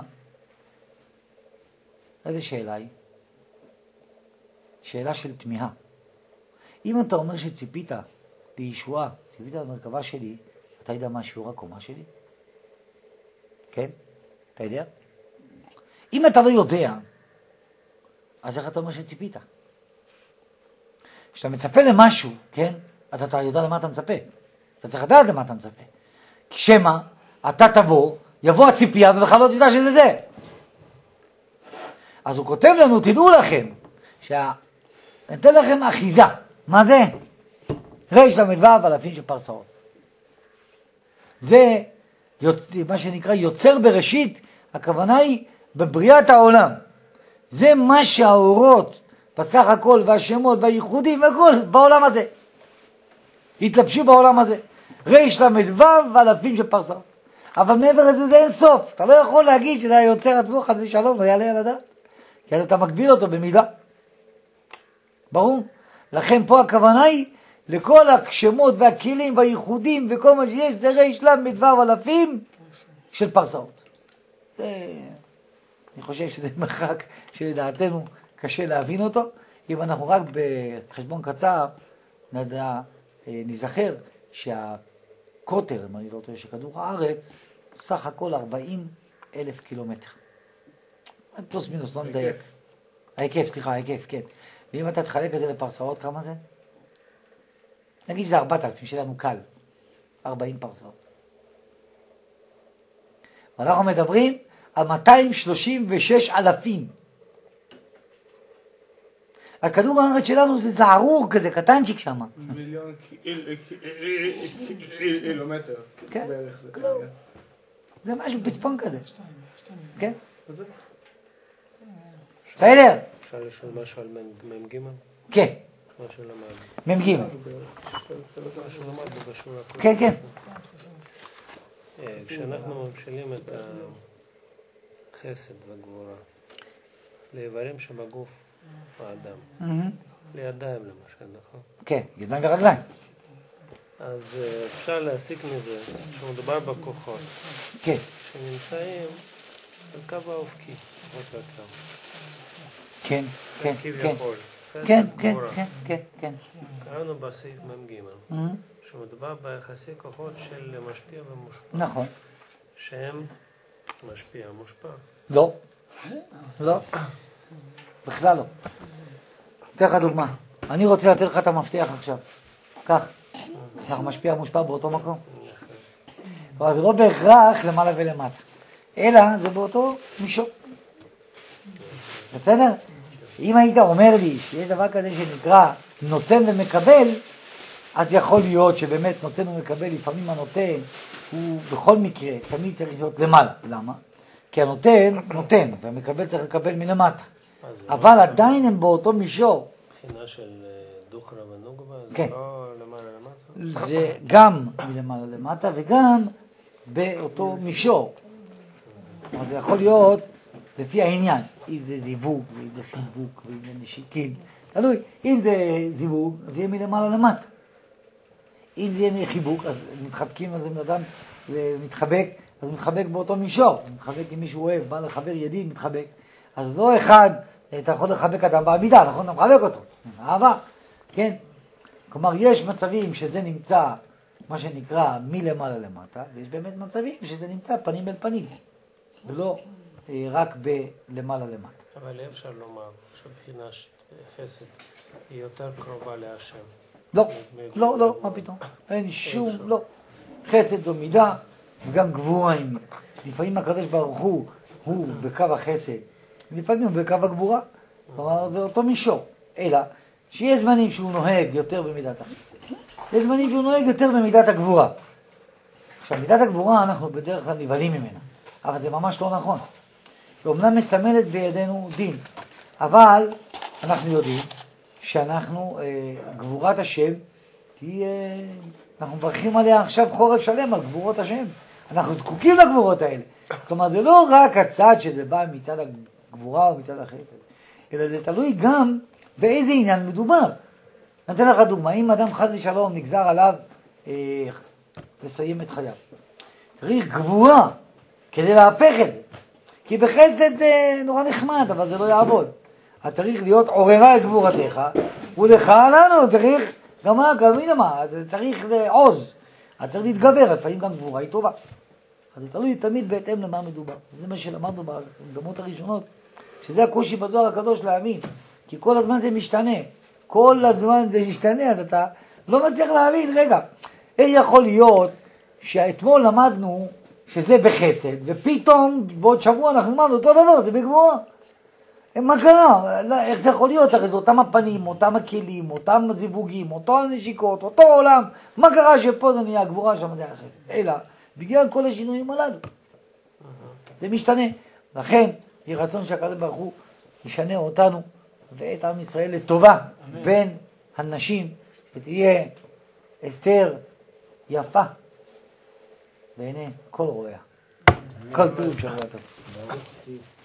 איזה שאלה היא? שאלה של תמיהה. אם אתה אומר שציפית לישועה, ציפית למרכבה שלי, אתה יודע מה שיעור הקומה שלי? כן? אתה יודע? אם אתה לא יודע, אז איך אתה אומר שציפית? כשאתה מצפה למשהו, כן? אז אתה יודע למה אתה מצפה. אתה צריך לדעת למה אתה מצפה. כשמה, אתה תבוא, יבוא הציפייה ובכלל לא תדע שזה זה. אז הוא כותב לנו, תדעו לכם, נתן לכם אחיזה. מה זה? ריש למדוו אלפים של פרסאות. זה מה שנקרא יוצר בראשית, הכוונה היא בבריאת העולם. זה מה שהאורות, בסך הכל, והשמות, והייחודים, והכל, בעולם הזה. התלבשו בעולם הזה. ריש למדוו אלפים של פרסאות. אבל מעבר לזה זה אין סוף. אתה לא יכול להגיד שזה היוצר עצמו חס ושלום, לא יעלה על הדעת. כי אתה מגביל אותו במידה. ברור? לכן פה הכוונה היא לכל השמות והכלים והייחודים וכל מה שיש, זה ריש למדוו אלפים של פרסאות. אני חושב שזה מרחק שלדעתנו קשה להבין אותו. אם אנחנו רק בחשבון קצר נזכר שהקוטר, אם אני לא טועה, שכדור הארץ, סך הכל 40,000 קילומטר. פלוס מינוס, לא נדייק. ההיקף, כן. ואם אתה תחלק את זה לפרסאות, כמה זה? נגיד שזה 4,000, שלנו קל. 40 פרסאות. ואנחנו מדברים על 236,000. הכדור הארץ שלנו זה זערור כזה, קטנצ'יק שם. מיליון קילומטר. כן, בערך זה. זה משהו פצפון כזה. כן? בסדר? אפשר לשאול משהו על מ"ג? כן. מה שלמד. מ"ג. מה שלמד בשורה הקודמת. כן, כן. כשאנחנו מבשילים את החסד והגבורה לאיברים שבגוף האדם, לידיים למשל, נכון? כן, ידיים ורגליים. אז אפשר להסיק מזה שמדובר בכוחות כן. שנמצאים על קו האופקי, עוד הקו. כן, כן, כביכול. כן, כן, כן, כן. קראנו בסעיף מ"ג, שמדובר ביחסי כוחות של משפיע ומושפע. נכון. שהם משפיע ומושפע. לא. לא. בכלל לא. אתן לך דוגמה. אני רוצה לתת לך את המפתח עכשיו. כך. אנחנו משפיע ומושפע באותו מקום. אבל זה לא בהכרח למעלה ולמטה. אלא זה באותו מישור. בסדר? אם היית אומר לי שיש דבר כזה שנקרא נותן ומקבל, אז יכול להיות שבאמת נותן ומקבל, לפעמים הנותן הוא בכל מקרה תמיד צריך להיות למעלה. למה? כי הנותן נותן, והמקבל צריך לקבל מלמטה. אבל עדיין הם באותו מישור. מבחינה של דוחרא ונוגבה, זה כן. לא למעלה למטה? זה גם מלמעלה למטה וגם באותו מישור. אז זה יכול להיות לפי העניין, אם זה זיווג, ואם זה חיבוק, ואם זה נשיקים, תלוי. אם זה זיווג, אז יהיה מלמעלה למטה. אם זה יהיה חיבוק, אז מתחבקים, אז אדם מתחבק, אז מתחבק באותו מישור. מתחבק עם מישהו אוהב, בא לחבר ידיד, מתחבק. אז לא אחד, אתה יכול לחבק אדם בעמידה, נכון? אתה מחבק אותו. אהבה, כן? כלומר, יש מצבים שזה נמצא, מה שנקרא, מלמעלה למטה, ויש באמת מצבים שזה נמצא פנים אל פנים. ולא רק בלמעלה למטה. אבל אפשר לומר שבחינה חסד היא יותר קרובה להשם. לא, לא, לא, מה פתאום? אין שום, לא. חסד זו מידה, וגם גבורה. לפעמים הקדוש ברוך הוא בקו החסד, לפעמים הוא בקו הגבורה. כלומר, זה אותו מישור. אלא, שיש זמנים שהוא נוהג יותר במידת החסד. יש זמנים שהוא נוהג יותר במידת הגבורה. עכשיו, מידת הגבורה אנחנו בדרך כלל נבהלים ממנה. אבל זה ממש לא נכון. היא אומנם מסמלת בידינו דין, אבל אנחנו יודעים שאנחנו, גבורת השם, אנחנו מברכים עליה עכשיו חורף שלם על גבורות השם. אנחנו זקוקים לגבורות האלה. כלומר, זה לא רק הצד שזה בא מצד גבורה או מצד החסד, אלא זה תלוי גם באיזה עניין מדובר. אני אתן לך דוגמה, אם אדם חס ושלום נגזר עליו לסיים את חייו, צריך גבורה כדי להפך את זה, כי בחסד זה נורא נחמד, אבל זה לא יעבוד. אתה צריך להיות עוררה את גבורתך, ולך לנו צריך גם מה, צריך עוז, אתה צריך להתגבר, לפעמים גם גבורה היא טובה. אז זה תלוי תמיד בהתאם למה מדובר. זה מה שלמדנו במקדמות הראשונות, שזה הקושי בזוהר הקדוש להאמין, כי כל הזמן זה משתנה, כל הזמן זה משתנה, אז אתה לא מצליח להבין, רגע, איך יכול להיות שאתמול למדנו שזה בחסד, ופתאום בעוד שבוע אנחנו למדנו אותו דבר, זה בגבורה. מה קרה? איך זה יכול להיות? הרי זה אותם הפנים, אותם הכלים, אותם הזיווגים, אותו הנשיקות, אותו עולם. מה קרה שפה זה נהיה גבורה, שם זה החסד? אלא, בגלל כל השינויים הללו. זה משתנה. לכן, יהיה רצון שהקדוש ברוך הוא ישנה אותנו ואת עם ישראל לטובה בין הנשים, ותהיה אסתר יפה בעיני כל רואיה. כל טוב שבוע טוב.